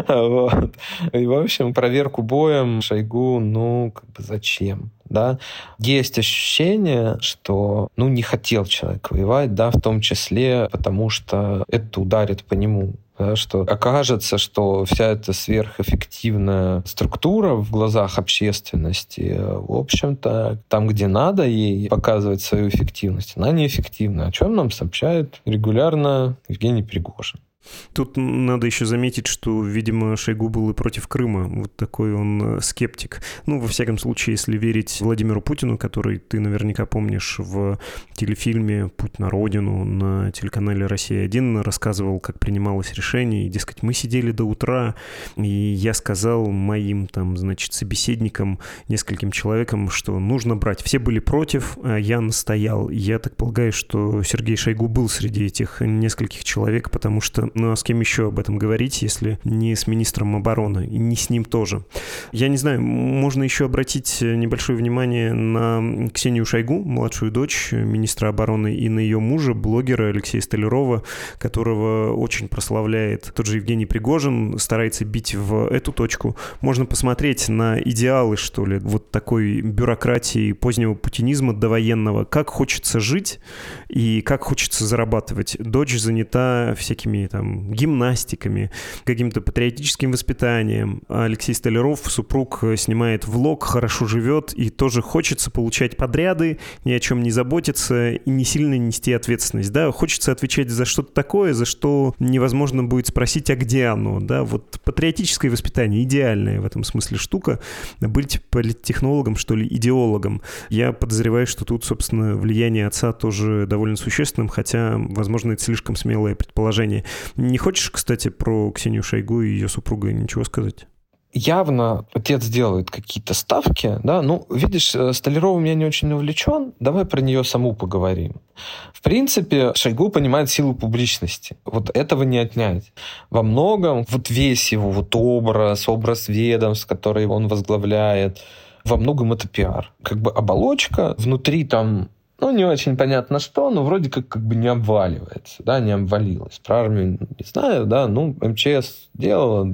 Вот. И, в общем, проверку боем Шойгу, ну, как бы зачем? Да? Есть ощущение, что, ну, не хотел человек воевать, да, в том числе потому, что это ударит по нему. Да, что окажется, что вся эта сверхэффективная структура в глазах общественности, в общем-то, там, где надо ей показывать свою эффективность, она неэффективна. О чем нам сообщает регулярно Евгений Пригожин. Тут надо еще заметить, что, видимо, Шойгу был и против Крыма. Вот такой он скептик. Ну, во всяком случае, если верить Владимиру Путину, который ты наверняка помнишь в телефильме «Путь на родину» на телеканале «Россия-1», рассказывал, как принималось решение. И, дескать, мы сидели до утра, и я сказал моим, там, значит, собеседникам, нескольким человекам, что нужно брать. Все были против, а я настоял. Я так полагаю, что Сергей Шойгу был среди этих нескольких человек, потому что Ну а с кем еще об этом говорить, если не с министром обороны, и не с ним тоже? Я не знаю, можно еще обратить небольшое внимание на Ксению Шойгу, младшую дочь министра обороны, и на ее мужа, блогера Алексея Столярова, которого очень прославляет тот же Евгений Пригожин, старается бить в эту точку. Можно посмотреть на идеалы, что ли, вот такой бюрократии позднего путинизма довоенного, как хочется жить и как хочется зарабатывать. Дочь занята всякими там гимнастиками, каким-то патриотическим воспитанием. А Алексей Столяров, супруг, снимает влог, хорошо живет, и тоже хочется получать подряды, ни о чем не заботиться и не сильно нести ответственность. Да? Хочется отвечать за что-то такое, за что невозможно будет спросить, а где оно? Да? Вот патриотическое воспитание, идеальная в этом смысле штука. Быть политтехнологом, что ли, идеологом. Я подозреваю, что тут, собственно, влияние отца тоже довольно существенным, хотя, возможно, это слишком смелое предположение. Не хочешь, кстати, про Ксению Шойгу и ее супруга ничего сказать? Явно отец делает какие-то ставки, да, ну, видишь, Столярова у меня не очень увлечен, давай про нее саму поговорим. В принципе, Шойгу понимает силу публичности, вот этого не отнять. Во многом вот весь его вот образ ведомств, который он возглавляет, во многом это пиар. Как бы оболочка, внутри там, ну, не очень понятно что, но вроде как бы не обваливается, да, не обвалилась. Про армию не знаю, да, ну, МЧС делала.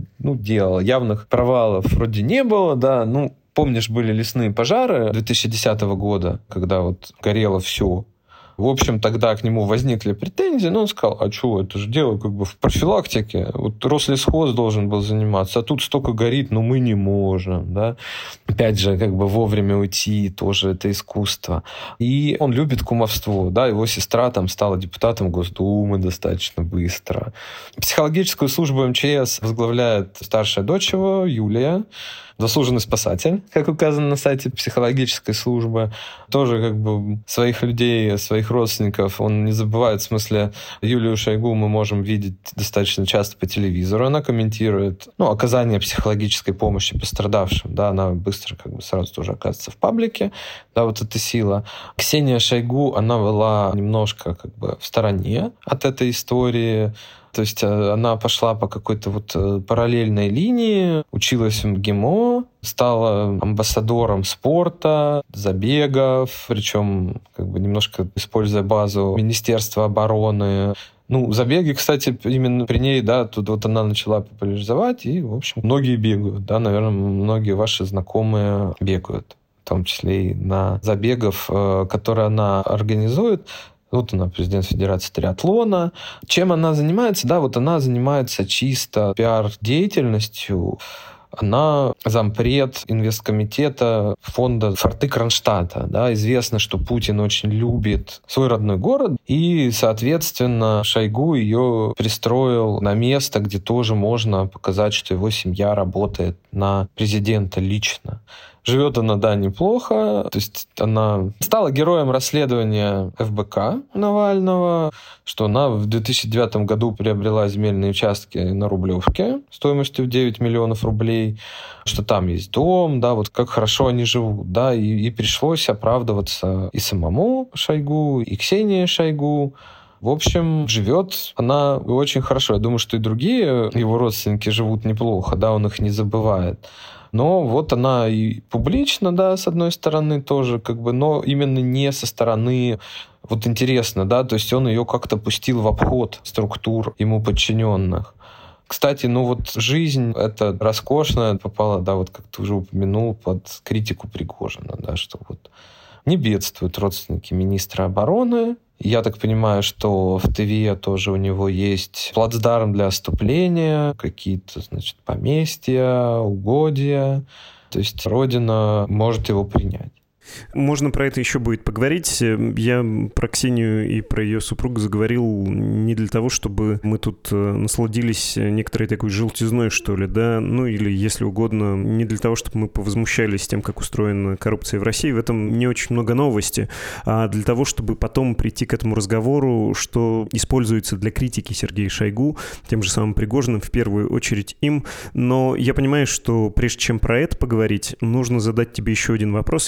Явных провалов вроде не было, да, ну, помнишь, были лесные пожары 2010 года, когда вот горело все. В общем, тогда к нему возникли претензии, но он сказал, а что, это же дело как бы в профилактике. Вот Рослесхоз должен был заниматься, а тут столько горит, но мы не можем, да. Опять же, как бы вовремя уйти, тоже это искусство. И он любит кумовство, да, его сестра там стала депутатом Госдумы достаточно быстро. Психологическую службу МЧС возглавляет старшая дочь его, Юлия, заслуженный спасатель, как указано на сайте психологической службы. Тоже как бы своих людей, своих родственников он не забывает. В смысле, Юлию Шойгу мы можем видеть достаточно часто по телевизору. Она комментирует оказание психологической помощи пострадавшим. Да, она быстро как бы сразу тоже оказывается в паблике. Да, вот эта сила. Ксения Шойгу, она была немножко как бы в стороне от этой истории. То есть она пошла по какой-то вот параллельной линии, училась в МГИМО, стала амбассадором спорта, забегов, причем как бы немножко используя базу Министерства обороны. Ну, забеги, кстати, именно при ней, да, тут вот она начала популяризовать, и, в общем, многие бегают, да, наверное, многие ваши знакомые бегают, в том числе и на забегах, которые она организует. Вот она президент Федерации триатлона. Чем она занимается? Да, вот она занимается чисто пиар-деятельностью. Она зампред инвесткомитета фонда «Форты Кронштадта». Да, известно, что Путин очень любит свой родной город, и, соответственно, Шойгу ее пристроил на место, где тоже можно показать, что его семья работает на президента лично. Живет она, да, неплохо. То есть она стала героем расследования ФБК Навального, что она в 2009 году приобрела земельные участки на Рублевке стоимостью в 9 миллионов рублей, что там есть дом, да, вот как хорошо они живут, да, и пришлось оправдываться и самому Шойгу, и Ксении Шойгу. В общем, живет она очень хорошо. Я думаю, что и другие его родственники живут неплохо, да, он их не забывает. Но вот она и публично, да, с одной стороны тоже, как бы, но именно не со стороны, вот интересно, да, то есть он ее как-то пустил в обход структур ему подчиненных. Кстати, ну вот жизнь эта роскошная попала, да, вот как ты уже упомянул, под критику Пригожина, да, что вот не бедствуют родственники министра обороны. Я так понимаю, что в Тыве тоже у него есть плацдарм для отступления, какие-то, значит, поместья, угодья. То есть Родина может его принять. Можно про это еще будет поговорить. Я про Ксению и про ее супруга заговорил не для того, чтобы мы тут насладились некоторой такой желтизной, что ли, да, ну или, если угодно, не для того, чтобы мы повозмущались тем, как устроена коррупция в России. В этом не очень много новости, а для того, чтобы потом прийти к этому разговору, что используется для критики Сергея Шойгу, тем же самым Пригожиным, в первую очередь им. Но я понимаю, что прежде чем про это поговорить, нужно задать тебе еще один вопрос. Я его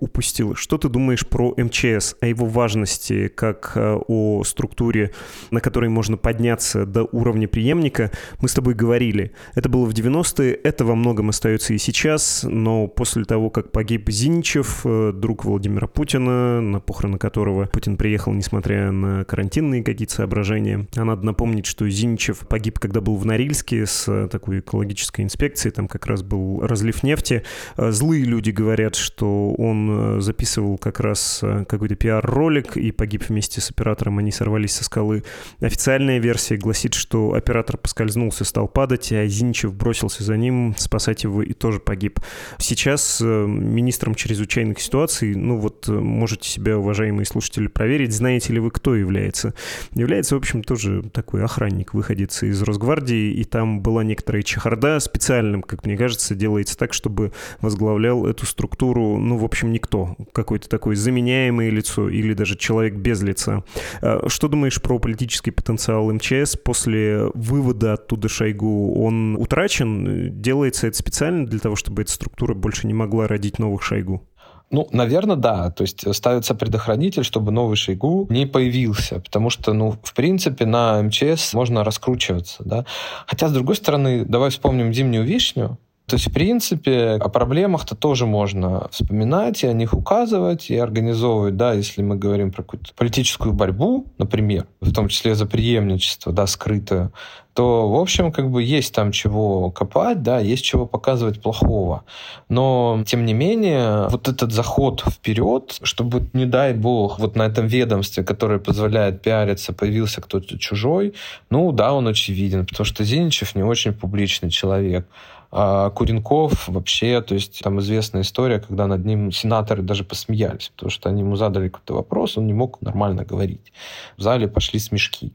упустил. Что ты думаешь про МЧС, о его важности, как о структуре, на которой можно подняться до уровня преемника? Мы с тобой говорили. Это было в 90-е, это во многом остается и сейчас, но после того, как погиб Зиничев, друг Владимира Путина, на похороны которого Путин приехал, несмотря на карантинные какие-то соображения. А надо напомнить, что Зиничев погиб, когда был в Норильске с такой экологической инспекцией, там как раз был разлив нефти. Злые люди говорят, что он записывал как раз какой-то пиар-ролик и погиб вместе с оператором, они сорвались со скалы. Официальная версия гласит, что оператор поскользнулся, стал падать, а Зиничев бросился за ним спасать его и тоже погиб. Сейчас министром чрезвычайных ситуаций, можете себя, уважаемые слушатели, проверить, знаете ли вы, кто является. Является, в общем, тоже такой охранник, выходец из Росгвардии, и там была некоторая чехарда. Специальным, как мне кажется, делается так, чтобы возглавлял эту структуру, в общем, никто. Какое-то такое заменяемое лицо или даже человек без лица. Что думаешь про политический потенциал МЧС после вывода оттуда Шойгу? Он утрачен? Делается это специально для того, чтобы эта структура больше не могла родить новых Шойгу? Наверное, да. То есть ставится предохранитель, чтобы новый Шойгу не появился. Потому что, в принципе, на МЧС можно раскручиваться. Да? Хотя, с другой стороны, давай вспомним «Зимнюю вишню». То есть, в принципе, о проблемах-то тоже можно вспоминать, и о них указывать, и организовывать, да, если мы говорим про какую-то политическую борьбу, например, в том числе за преемничество, да, скрытое, то, в общем, есть там чего копать, да, есть чего показывать плохого. Но, тем не менее, этот заход вперед, чтобы, не дай бог, на этом ведомстве, которое позволяет пиариться, появился кто-то чужой, да, он очевиден, потому что Зиничев не очень публичный человек. А Куренков вообще, то есть там известная история, когда над ним сенаторы даже посмеялись, потому что они ему задали какой-то вопрос, он не мог нормально говорить. В зале пошли смешки.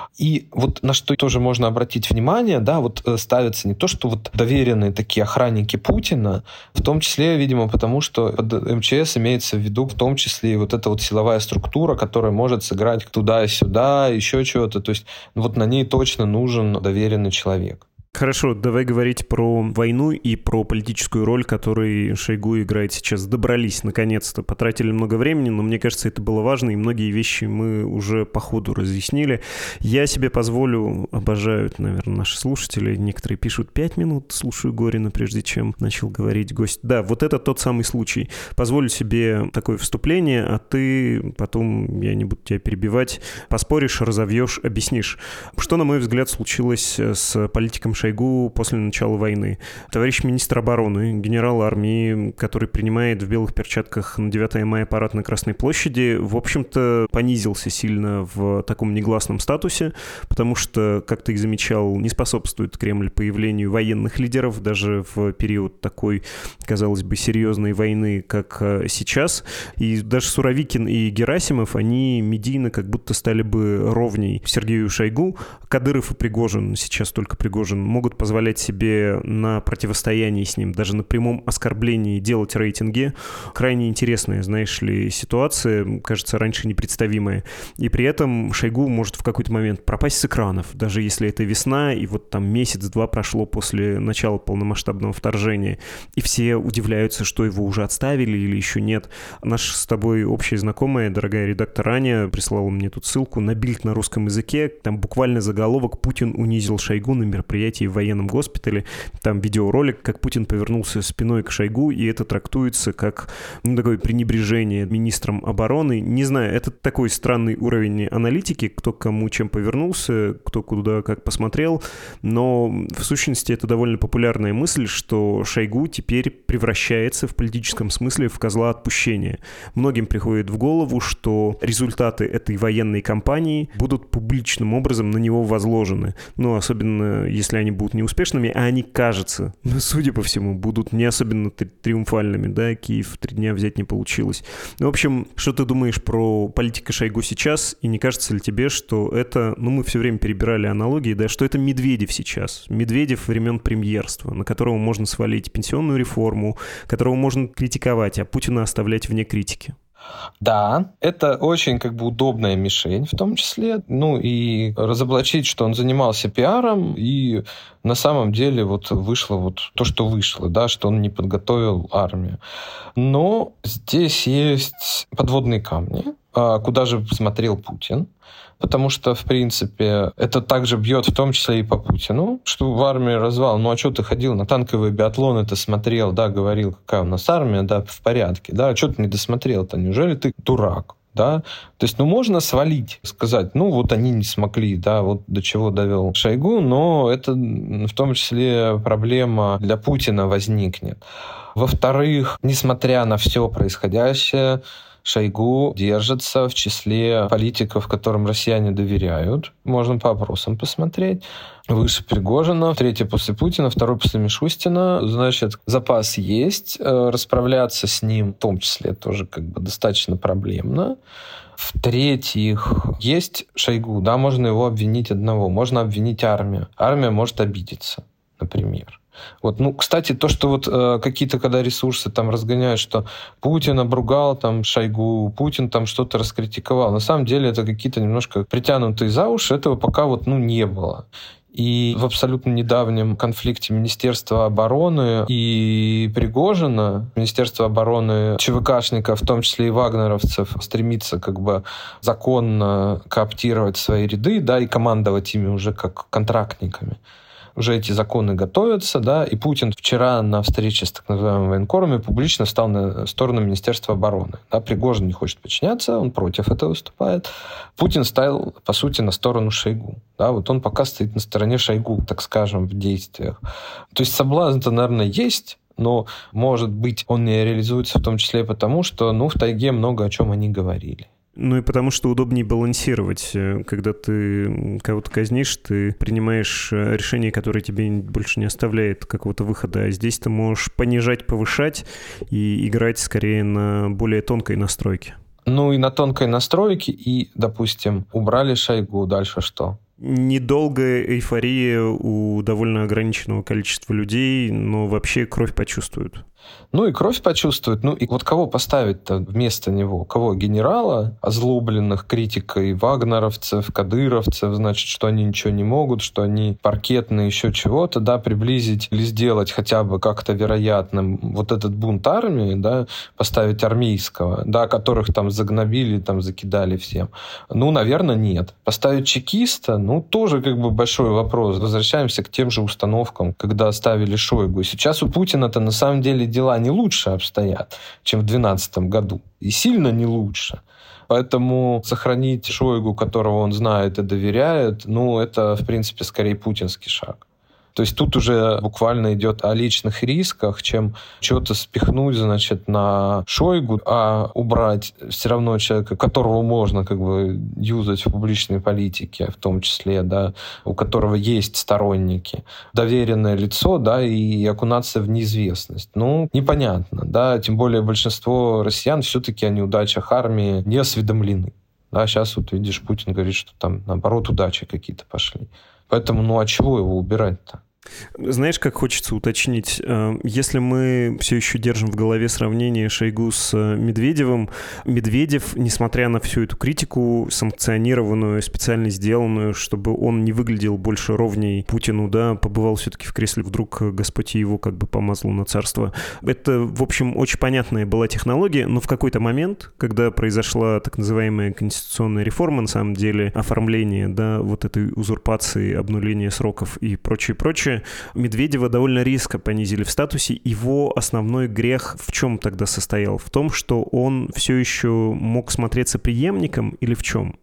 И на что тоже можно обратить внимание, да, ставится не то, что доверенные такие охранники Путина, в том числе, видимо, потому что под МЧС имеется в виду в том числе и эта силовая структура, которая может сыграть туда и сюда, еще чего-то. То есть на ней точно нужен доверенный человек. Хорошо, давай говорить про войну и про политическую роль, которую Шойгу играет сейчас. Добрались, наконец-то. Потратили много времени, но мне кажется, это было важно, и многие вещи мы уже по ходу разъяснили. Я себе позволю, обожают, наверное, наши слушатели, некоторые пишут 5 минут, слушаю Горина, прежде чем начал говорить гость. Да, это тот самый случай. Позволю себе такое вступление, а ты потом, я не буду тебя перебивать, поспоришь, разовьешь, объяснишь. Что, на мой взгляд, случилось с политиком Шойгу после начала войны. Товарищ министр обороны, генерал армии, который принимает в белых перчатках на 9 мая парад на Красной площади, в общем-то, понизился сильно в таком негласном статусе, потому что, как ты и замечал, не способствует Кремль появлению военных лидеров даже в период такой, казалось бы, серьезной войны, как сейчас. И даже Суровикин и Герасимов, они медийно как будто стали бы ровней Сергею Шойгу. Кадыров и Пригожин, сейчас только Пригожин, могут позволять себе на противостоянии с ним, даже на прямом оскорблении делать рейтинги. Крайне интересная, знаешь ли, ситуация, кажется, раньше непредставимая. И при этом Шойгу может в какой-то момент пропасть с экранов, даже если это весна, и там месяц-два прошло после начала полномасштабного вторжения, и все удивляются, что его уже отставили или еще нет. Наша с тобой общая знакомая, дорогая редактор Аня, прислала мне тут ссылку на Бильд на русском языке, там буквально заголовок «Путин унизил Шойгу на мероприятии в военном госпитале». Там видеоролик, как Путин повернулся спиной к Шойгу, и это трактуется как такое пренебрежение министром обороны. Не знаю, это такой странный уровень аналитики, кто к кому чем повернулся, кто куда как посмотрел, но в сущности это довольно популярная мысль, что Шойгу теперь превращается в политическом смысле в козла отпущения. Многим приходит в голову, что результаты этой военной кампании будут публичным образом на него возложены. Особенно если они будут неуспешными, а они, кажется, судя по всему, будут не особенно триумфальными, да, Киев 3 дня взять не получилось. В общем, что ты думаешь про политика Шойгу сейчас, и не кажется ли тебе, что это, мы все время перебирали аналогии, да, что это Медведев сейчас, Медведев времен премьерства, на которого можно свалить пенсионную реформу, которого можно критиковать, а Путина оставлять вне критики? Да, это очень удобная мишень в том числе. И разоблачить, что он занимался пиаром, и на самом деле вышло то, что вышло, да, что он не подготовил армию. Но здесь есть подводные камни, куда же смотрел Путин. Потому что, в принципе, это также бьет в том числе и по Путину, что в армии развал. А что ты ходил на танковый биатлон, это смотрел, да, говорил, какая у нас армия, да, в порядке, да, что ты не досмотрел-то, неужели ты дурак? Да? То есть, можно свалить, сказать, они не смогли, да, до чего довел Шойгу, но это в том числе проблема для Путина возникнет. Во-вторых, несмотря на все происходящее, Шойгу держится в числе политиков, которым россияне доверяют. Можно по опросам посмотреть. Выше Пригожина, третий после Путина, второй после Мишустина. Значит, запас есть. Расправляться с ним в том числе тоже достаточно проблемно. В-третьих, есть Шойгу, да, можно его обвинить одного, можно обвинить армию. Армия может обидеться, например. Кстати, то, что какие-то когда ресурсы там разгоняют, что Путин обругал Шойгу, Путин что-то раскритиковал. На самом деле это какие-то немножко притянутые за уши, этого пока не было. И в абсолютно недавнем конфликте Министерства обороны и Пригожина, Министерство обороны ЧВКшников, в том числе и вагнеровцев, стремится законно кооптировать свои ряды, да, и командовать ими уже как контрактниками. Уже эти законы готовятся, да, и Путин вчера на встрече с так называемыми военкорами публично встал на сторону Министерства обороны. Да, Пригожин не хочет подчиняться, он против этого выступает. Путин стал, по сути, на сторону Шойгу. Да, он пока стоит на стороне Шойгу, так скажем, в действиях. То есть соблазн-то, наверное, есть, но, может быть, он не реализуется в том числе потому, что, в тайге много о чем они говорили. И потому что удобнее балансировать. Когда ты кого-то казнишь, ты принимаешь решение, которое тебе больше не оставляет какого-то выхода. А здесь ты можешь понижать, повышать и играть скорее на более тонкой настройке. И на тонкой настройке, и, допустим, убрали Шойгу, дальше что? Недолгая эйфория у довольно ограниченного количества людей, но вообще кровь почувствуют. И кровь почувствует. И кого поставить-то вместо него? Кого? Генерала, озлобленных критикой вагнеровцев, кадыровцев, значит, что они ничего не могут, что они паркетные, еще чего-то, да, приблизить или сделать хотя бы как-то вероятным этот бунт армии, да, поставить армейского, да, которых загнобили, закидали всем. Наверное, нет. Поставить чекиста, тоже большой вопрос. Возвращаемся к тем же установкам, когда ставили Шойгу. Сейчас у Путина-то на самом деле дела не лучше обстоят, чем в 2012 году. И сильно не лучше. Поэтому сохранить Шойгу, которого он знает и доверяет, это, в принципе, скорее путинский шаг. То есть тут уже буквально идет о личных рисках, чем что-то спихнуть, значит, на Шойгу, а убрать все равно человека, которого можно юзать в публичной политике, в том числе, да, у которого есть сторонники, доверенное лицо, да, и окунаться в неизвестность. Непонятно, да, тем более большинство россиян все-таки о неудачах армии не осведомлены. Да, сейчас видишь, Путин говорит, что наоборот, удачи какие-то пошли. Поэтому, а чего его убирать-то? Знаешь, как хочется уточнить, если мы все еще держим в голове сравнение Шойгу с Медведевым, Медведев, несмотря на всю эту критику, санкционированную, специально сделанную, чтобы он не выглядел больше ровней Путину, да, побывал все-таки в кресле, вдруг Господь его помазал на царство. Это, в общем, очень понятная была технология, но в какой-то момент, когда произошла так называемая конституционная реформа, на самом деле, оформление, да, этой узурпации, обнуления сроков и прочее, Медведева довольно резко понизили в статусе. Его основной грех в чем тогда состоял? В том, что он все еще мог смотреться преемником или в чем?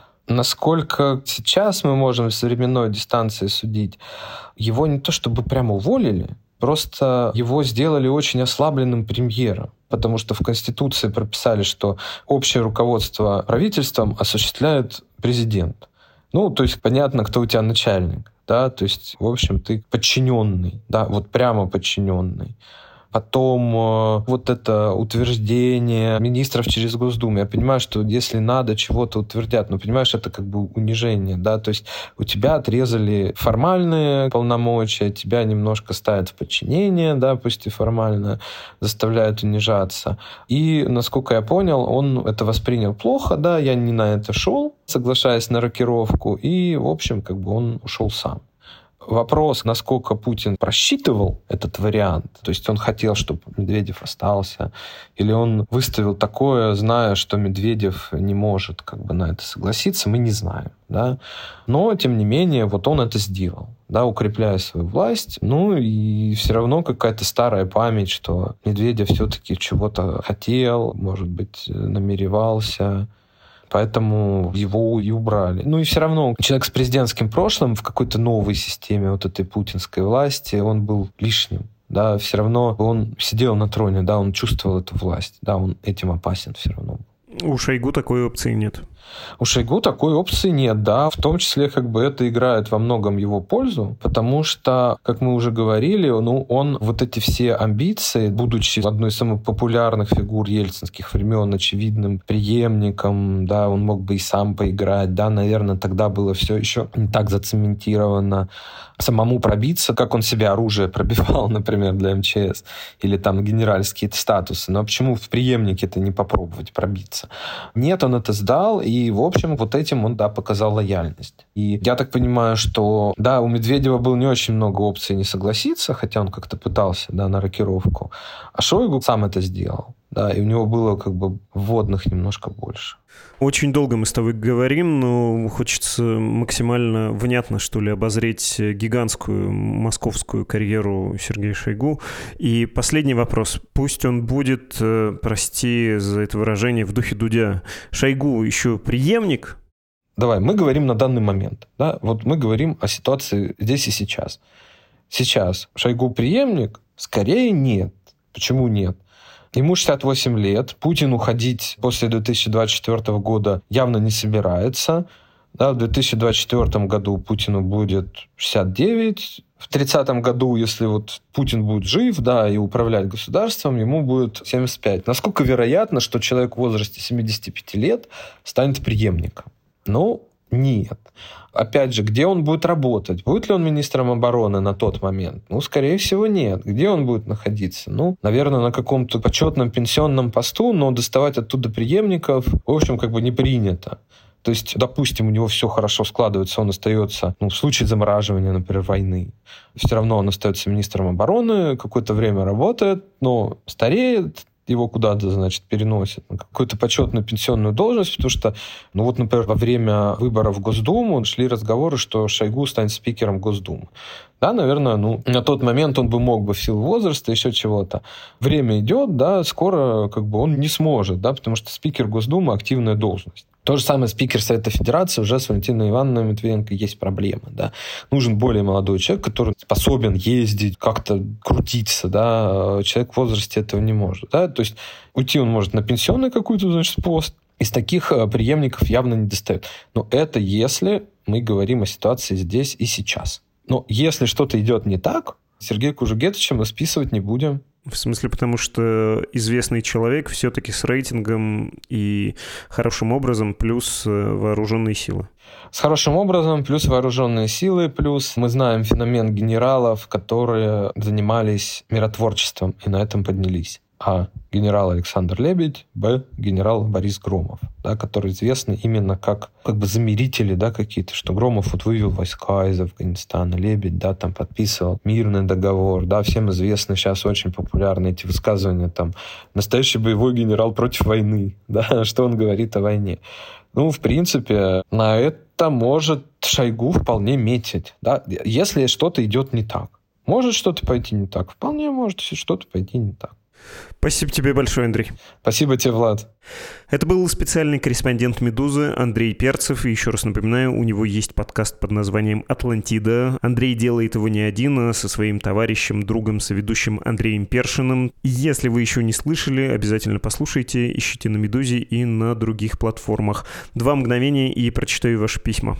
Насколько сейчас мы можем с временной дистанции судить, его не то чтобы прямо уволили, просто его сделали очень ослабленным премьером. Потому что в Конституции прописали, что общее руководство правительством осуществляет президент. То есть понятно, кто у тебя начальник. Да, то есть, в общем, ты подчиненный, да, прямо подчиненный. Потом вот это утверждение министров через Госдуму. Я понимаю, что если надо, чего-то утвердят, но, понимаешь, это как бы унижение, да, то есть у тебя отрезали формальные полномочия, тебя немножко ставят в подчинение, да, пусть и формально, заставляют унижаться. И, насколько я понял, он это воспринял плохо, да, я не на это шел, соглашаясь на рокировку, и, в общем, как бы он ушел сам. Вопрос, насколько Путин просчитывал этот вариант, то есть он хотел, чтобы Медведев остался, или он выставил такое, зная, что Медведев не может как бы на это согласиться, мы не знаем. Да? Но, тем не менее, вот он это сделал, да, укрепляя свою власть. Ну и все равно какая-то старая память, что Медведев все-таки чего-то хотел, может быть, намеревался. Поэтому его и убрали. Ну и все равно человек с президентским прошлым в какой-то новой системе вот этой путинской власти, он был лишним. Да, все равно он сидел на троне, да, он чувствовал эту власть, да, он этим опасен все равно. У Шойгу такой опции нет. У Шойгу такой опции нет, да. В том числе, как бы это играет во многом его пользу, потому что, как мы уже говорили, ну, он вот эти все амбиции, будучи одной из самых популярных фигур ельцинских времен, очевидным преемником, да, он мог бы и сам поиграть, да, наверное, тогда было все еще не так зацементировано. Самому пробиться, как он себе оружие пробивал, например, для МЧС, или там генеральские статусы. Но почему в преемнике-то не попробовать пробиться? Нет, он это сдал, и, в общем, вот этим он, да, показал лояльность. И я так понимаю, что, да, у Медведева было не очень много опций не согласиться, хотя он как-то пытался, да, на рокировку, а Шойгу сам это сделал. Да, и у него было как бы вводных немножко больше. Очень долго мы с тобой говорим, но хочется максимально внятно, что ли, обозреть гигантскую московскую карьеру Сергея Шойгу. И последний вопрос. Пусть он будет, прости за это выражение, в духе Дудя. Шойгу еще преемник? Давай, мы говорим на данный момент. Да? Вот мы говорим о ситуации здесь и сейчас. Сейчас Шойгу преемник? Скорее нет. Почему нет? Ему 68 лет, Путин уходить после 2024 года явно не собирается. Да, в 2024 году Путину будет 69. В 30 году, если вот Путин будет жив, да, и управлять государством, ему будет 75. Насколько вероятно, что человек в возрасте 75 лет станет преемником? Ну, нет. Опять же, где он будет работать? Будет ли он министром обороны на тот момент? Ну, скорее всего, нет. Где он будет находиться? Ну, наверное, на каком-то почетном пенсионном посту, но доставать оттуда преемников, в общем, как бы не принято. То есть, допустим, у него все хорошо складывается, он остается, ну, в случае замораживания, например, войны, все равно он остается министром обороны, какое-то время работает, но стареет, его куда-то, значит, переносят на какую-то почетную пенсионную должность, потому что, ну вот, например, во время выборов в Госдуму шли разговоры, что Шойгу станет спикером Госдумы. Да, наверное, ну, на тот момент он бы мог бы в силу возраста, еще чего-то. Время идет, да, скоро как бы он не сможет, да, потому что спикер Госдумы — активная должность. То же самое спикер Совета Федерации, уже с Валентиной Ивановной Матвиенко есть проблема. Да. Нужен более молодой человек, который способен ездить, как-то крутиться. Да. Человек в возрасте этого не может. Да. То есть уйти он может на пенсионный какой-то, значит, пост. Из таких преемников явно не достает. Но это если мы говорим о ситуации здесь и сейчас. Но если что-то идет не так, Сергея Кужугетовича мы списывать не будем. В смысле, потому что известный человек все-таки с рейтингом и хорошим образом, плюс вооруженные силы. С хорошим образом, плюс вооруженные силы, плюс мы знаем феномен генералов, которые занимались миротворчеством и на этом поднялись. А. Генерал Александр Лебедь, Б. Генерал Борис Громов, да, которые известны именно как бы замирители, да, какие-то, что Громов вот вывел войска из Афганистана, Лебедь, да, там подписывал мирный договор, да, всем известны сейчас очень популярны эти высказывания, там, настоящий боевой генерал против войны, да, что он говорит о войне. Ну, в принципе, на это может Шойгу вполне метить, да, если что-то идет не так. Может что-то пойти не так, вполне может что-то пойти не так. Спасибо тебе большое, Андрей. Спасибо тебе, Влад. Это был специальный корреспондент «Медузы» Андрей Перцев. И еще раз напоминаю, у него есть подкаст под названием «Атлантида». Андрей делает его не один, а со своим товарищем, другом, соведущим Андреем Першиным. Если вы еще не слышали, обязательно послушайте, ищите на «Медузе» и на других платформах. 2 мгновения и прочитаю ваши письма.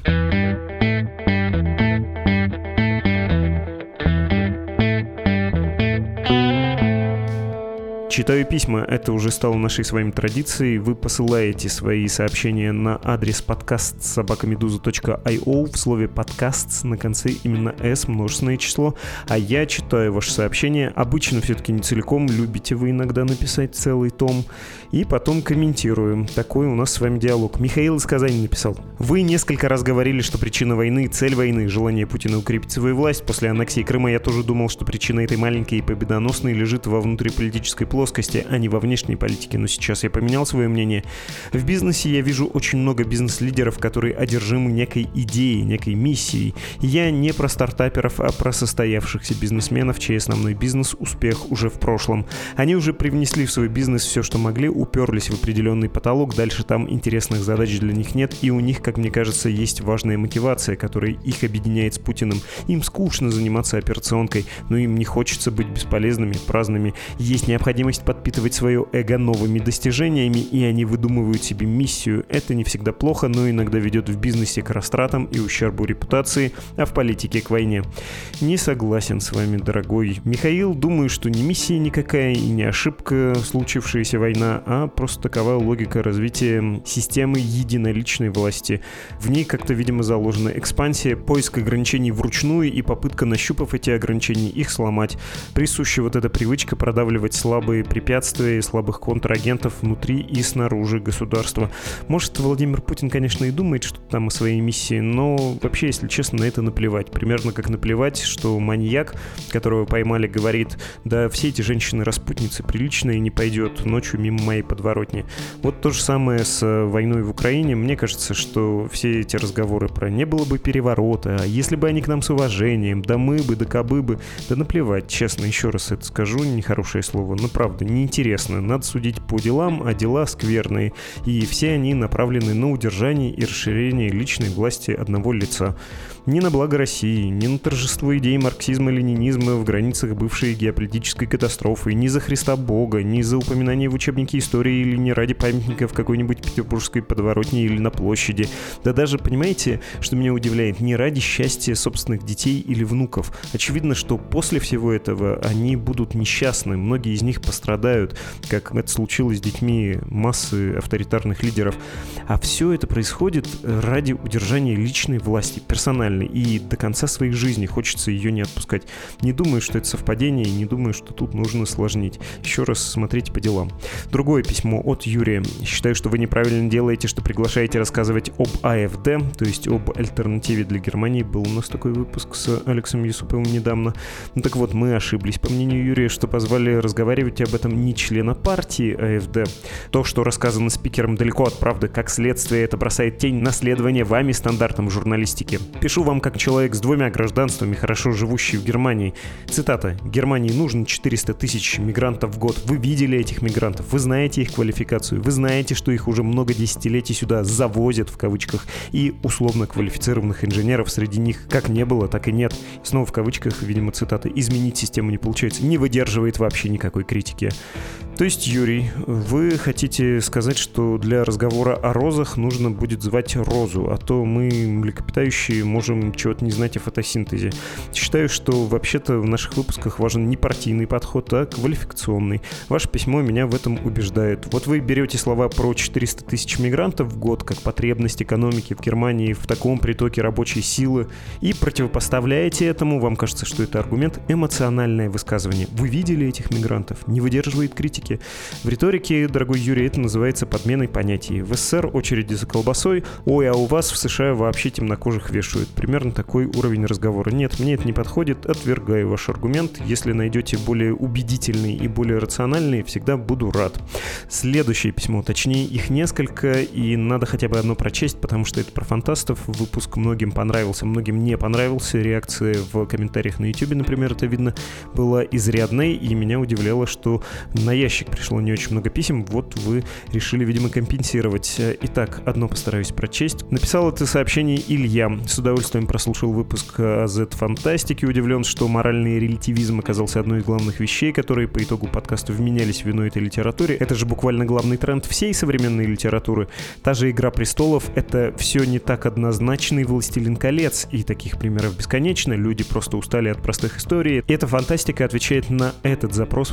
Читаю письма, это уже стало нашей с вами традицией. Вы посылаете свои сообщения на адрес podcast@meduza.io. В слове «подкаст» на конце именно «с», множественное число. А я читаю ваши сообщения. Обычно все-таки не целиком, любите вы иногда написать целый том. И потом комментируем. Такой у нас с вами диалог. Михаил из Казани написал. Вы несколько раз говорили, что причина войны, цель войны, желание Путина укрепить свою власть. После аннексии Крыма я тоже думал, что причина этой маленькой и победоносной лежит во внутриполитической плоскости, а не во внешней политике. Но сейчас я поменял свое мнение. В бизнесе я вижу очень много бизнес-лидеров, которые одержимы некой идеей, некой миссией. Я не про стартаперов, а про состоявшихся бизнесменов, чей основной бизнес – успех уже в прошлом. Они уже привнесли в свой бизнес все, что могли, уперлись в определенный потолок, дальше там интересных задач для них нет, и у них, как мне кажется, есть важная мотивация, которая их объединяет с Путиным. Им скучно заниматься операционкой, но им не хочется быть бесполезными, праздными. Есть необходимость подпитывать свое эго новыми достижениями, и они выдумывают себе миссию. Это не всегда плохо, но иногда ведет в бизнесе к растратам и ущербу репутации, а в политике к войне. Не согласен с вами, дорогой Михаил. Думаю, что не миссия никакая и не ошибка случившаяся война, а просто такова логика развития системы единоличной власти. В ней как-то, видимо, заложена экспансия, поиск ограничений вручную и попытка, нащупав эти ограничения, их сломать. Присуща вот эта привычка продавливать слабые препятствия и слабых контрагентов внутри и снаружи государства. Может, Владимир Путин, конечно, и думает что-то там о своей миссии, но вообще, если честно, на это наплевать. Примерно как наплевать, что маньяк, которого поймали, говорит: да все эти женщины-распутницы, приличные не пойдет ночью мимо моей подворотни. Вот то же самое с войной в Украине. Мне кажется, что все эти разговоры про «не было бы переворота», а если бы они к нам с уважением, да мы бы, да кабы бы, да наплевать, честно, еще раз это скажу, нехорошее слово, но правда, неинтересно. Надо судить по делам, а дела скверные, и все они направлены на удержание и расширение личной власти одного лица. Ни на благо России, ни на торжество идей марксизма-ленинизма в границах бывшей геополитической катастрофы, ни за Христа Бога, ни за упоминание в учебнике истории или не ради памятника в какой-нибудь петербургской подворотне или на площади. Да даже, понимаете, что меня удивляет, не ради счастья собственных детей или внуков. Очевидно, что после всего этого они будут несчастны, многие из них пострадают, как это случилось с детьми массы авторитарных лидеров. А все это происходит ради удержания личной власти, персональной, и до конца своей жизни хочется ее не отпускать. Не думаю, что это совпадение, и не думаю, что тут нужно сложнить. Еще раз смотрите по делам. Другое письмо от Юрия. Считаю, что вы неправильно делаете, что приглашаете рассказывать об АФД, то есть об альтернативе для Германии. Был у нас такой выпуск с Алексом Юсуповым недавно. Ну так вот, мы ошиблись, по мнению Юрия, что позвали разговаривать об этом не члена партии АФД. То, что рассказано спикером, далеко от правды. Как следствие, это бросает тень на следование вами стандартам журналистики. Пишу вам как человек с 2 гражданствами, хорошо живущий в Германии. Цитата. «Германии нужно 400 тысяч мигрантов в год. Вы видели этих мигрантов, вы знаете их квалификацию, вы знаете, что их уже много десятилетий сюда завозят, в кавычках, и условно квалифицированных инженеров среди них как не было, так и нет». Снова в кавычках, видимо, цитата. «Изменить систему не получается, не выдерживает вообще никакой критики». То есть, Юрий, вы хотите сказать, что для разговора о розах нужно будет звать Розу, а то мы, млекопитающие, можем чего-то не знать о фотосинтезе. Считаю, что вообще-то в наших выпусках важен не партийный подход, а квалификационный. Ваше письмо меня в этом убеждает. Вот вы берете слова про 400 тысяч мигрантов в год как потребность экономики в Германии в таком притоке рабочей силы и противопоставляете этому, вам кажется, что это аргумент, эмоциональное высказывание. Вы видели этих мигрантов? Не выдерживает критики. В риторике, дорогой Юрий, это называется подменой понятий. В СССР очереди за колбасой, ой, а у вас в США вообще темнокожих вешают. Примерно такой уровень разговора. Нет, мне это не подходит, отвергаю ваш аргумент. Если найдете более убедительный и более рациональный, всегда буду рад. Следующее письмо, точнее их несколько, и надо хотя бы одно прочесть, потому что это про фантастов. Выпуск многим понравился, многим не понравился. Реакция в комментариях на YouTube, например, это видно, была изрядной, и меня удивляло, что на ящик пришло не очень много писем, вот вы решили, видимо, компенсировать. Итак, одно постараюсь прочесть. Написал это сообщение Илья. С удовольствием прослушал выпуск о Z-фантастике, удивлен, что моральный релятивизм оказался одной из главных вещей, которые по итогу подкаста вменялись в вину этой литературе. Это же буквально главный тренд всей современной литературы. Та же «Игра престолов» — это все не так однозначный «Властелин колец», и таких примеров бесконечно. Люди просто устали от простых историй. Эта фантастика отвечает на этот запрос, в том числе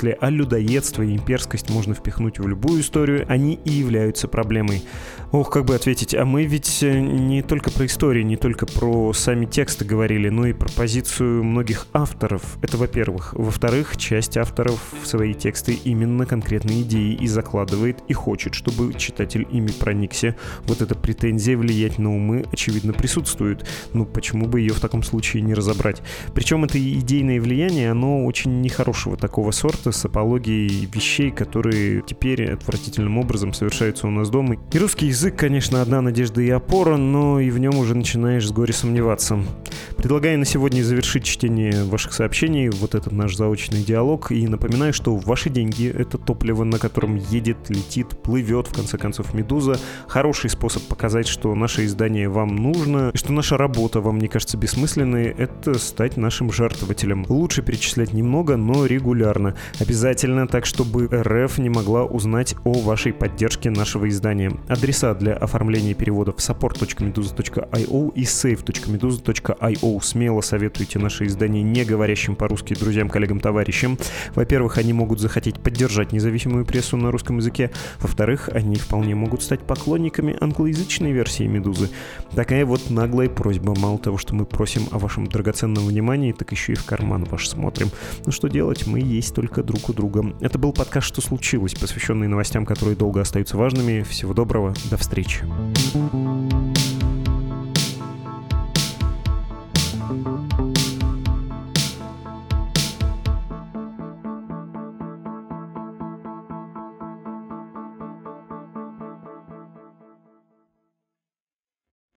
смысле, а людоедство и имперскость можно впихнуть в любую историю, они и являются проблемой. Ох, как бы ответить, а мы ведь не только про историю, не только про сами тексты говорили, но и про позицию многих авторов. Это во-первых. Во-вторых, часть авторов в свои тексты именно конкретные идеи и закладывает, и хочет, чтобы читатель ими проникся. Вот эта претензия влиять на умы, очевидно, присутствует. Ну, почему бы ее в таком случае не разобрать? Причем это идейное влияние, оно очень нехорошего такого сорта, с апологией вещей, которые теперь отвратительным образом совершаются у нас дома. И русский язык, конечно, одна надежда и опора, но и в нем уже начинаешь с горя сомневаться. Предлагаю на сегодня завершить чтение ваших сообщений, вот этот наш заочный диалог, и напоминаю, что ваши деньги — это топливо, на котором едет, летит, плывет, в конце концов, «Медуза». Хороший способ показать, что наше издание вам нужно, и что наша работа вам не кажется бессмысленной — это стать нашим жертвователем. Лучше перечислять немного, но регулярно. Обязательно так, чтобы РФ не могла узнать о вашей поддержке нашего издания. Адреса для оформления переводов: support.meduza.io и save.meduza.io. Смело советуйте наше издание не говорящим по-русски друзьям, коллегам, товарищам. Во-первых, они могут захотеть поддержать независимую прессу на русском языке. Во-вторых, они вполне могут стать поклонниками англоязычной версии «Медузы». Такая вот наглая просьба. Мало того, что мы просим о вашем драгоценном внимании, так еще и в карман ваш смотрим. Ну что делать, мы есть только друг у друга. Это был подкаст «Что случилось?», посвященный новостям, которые долго остаются важными. Всего доброго, до встречи.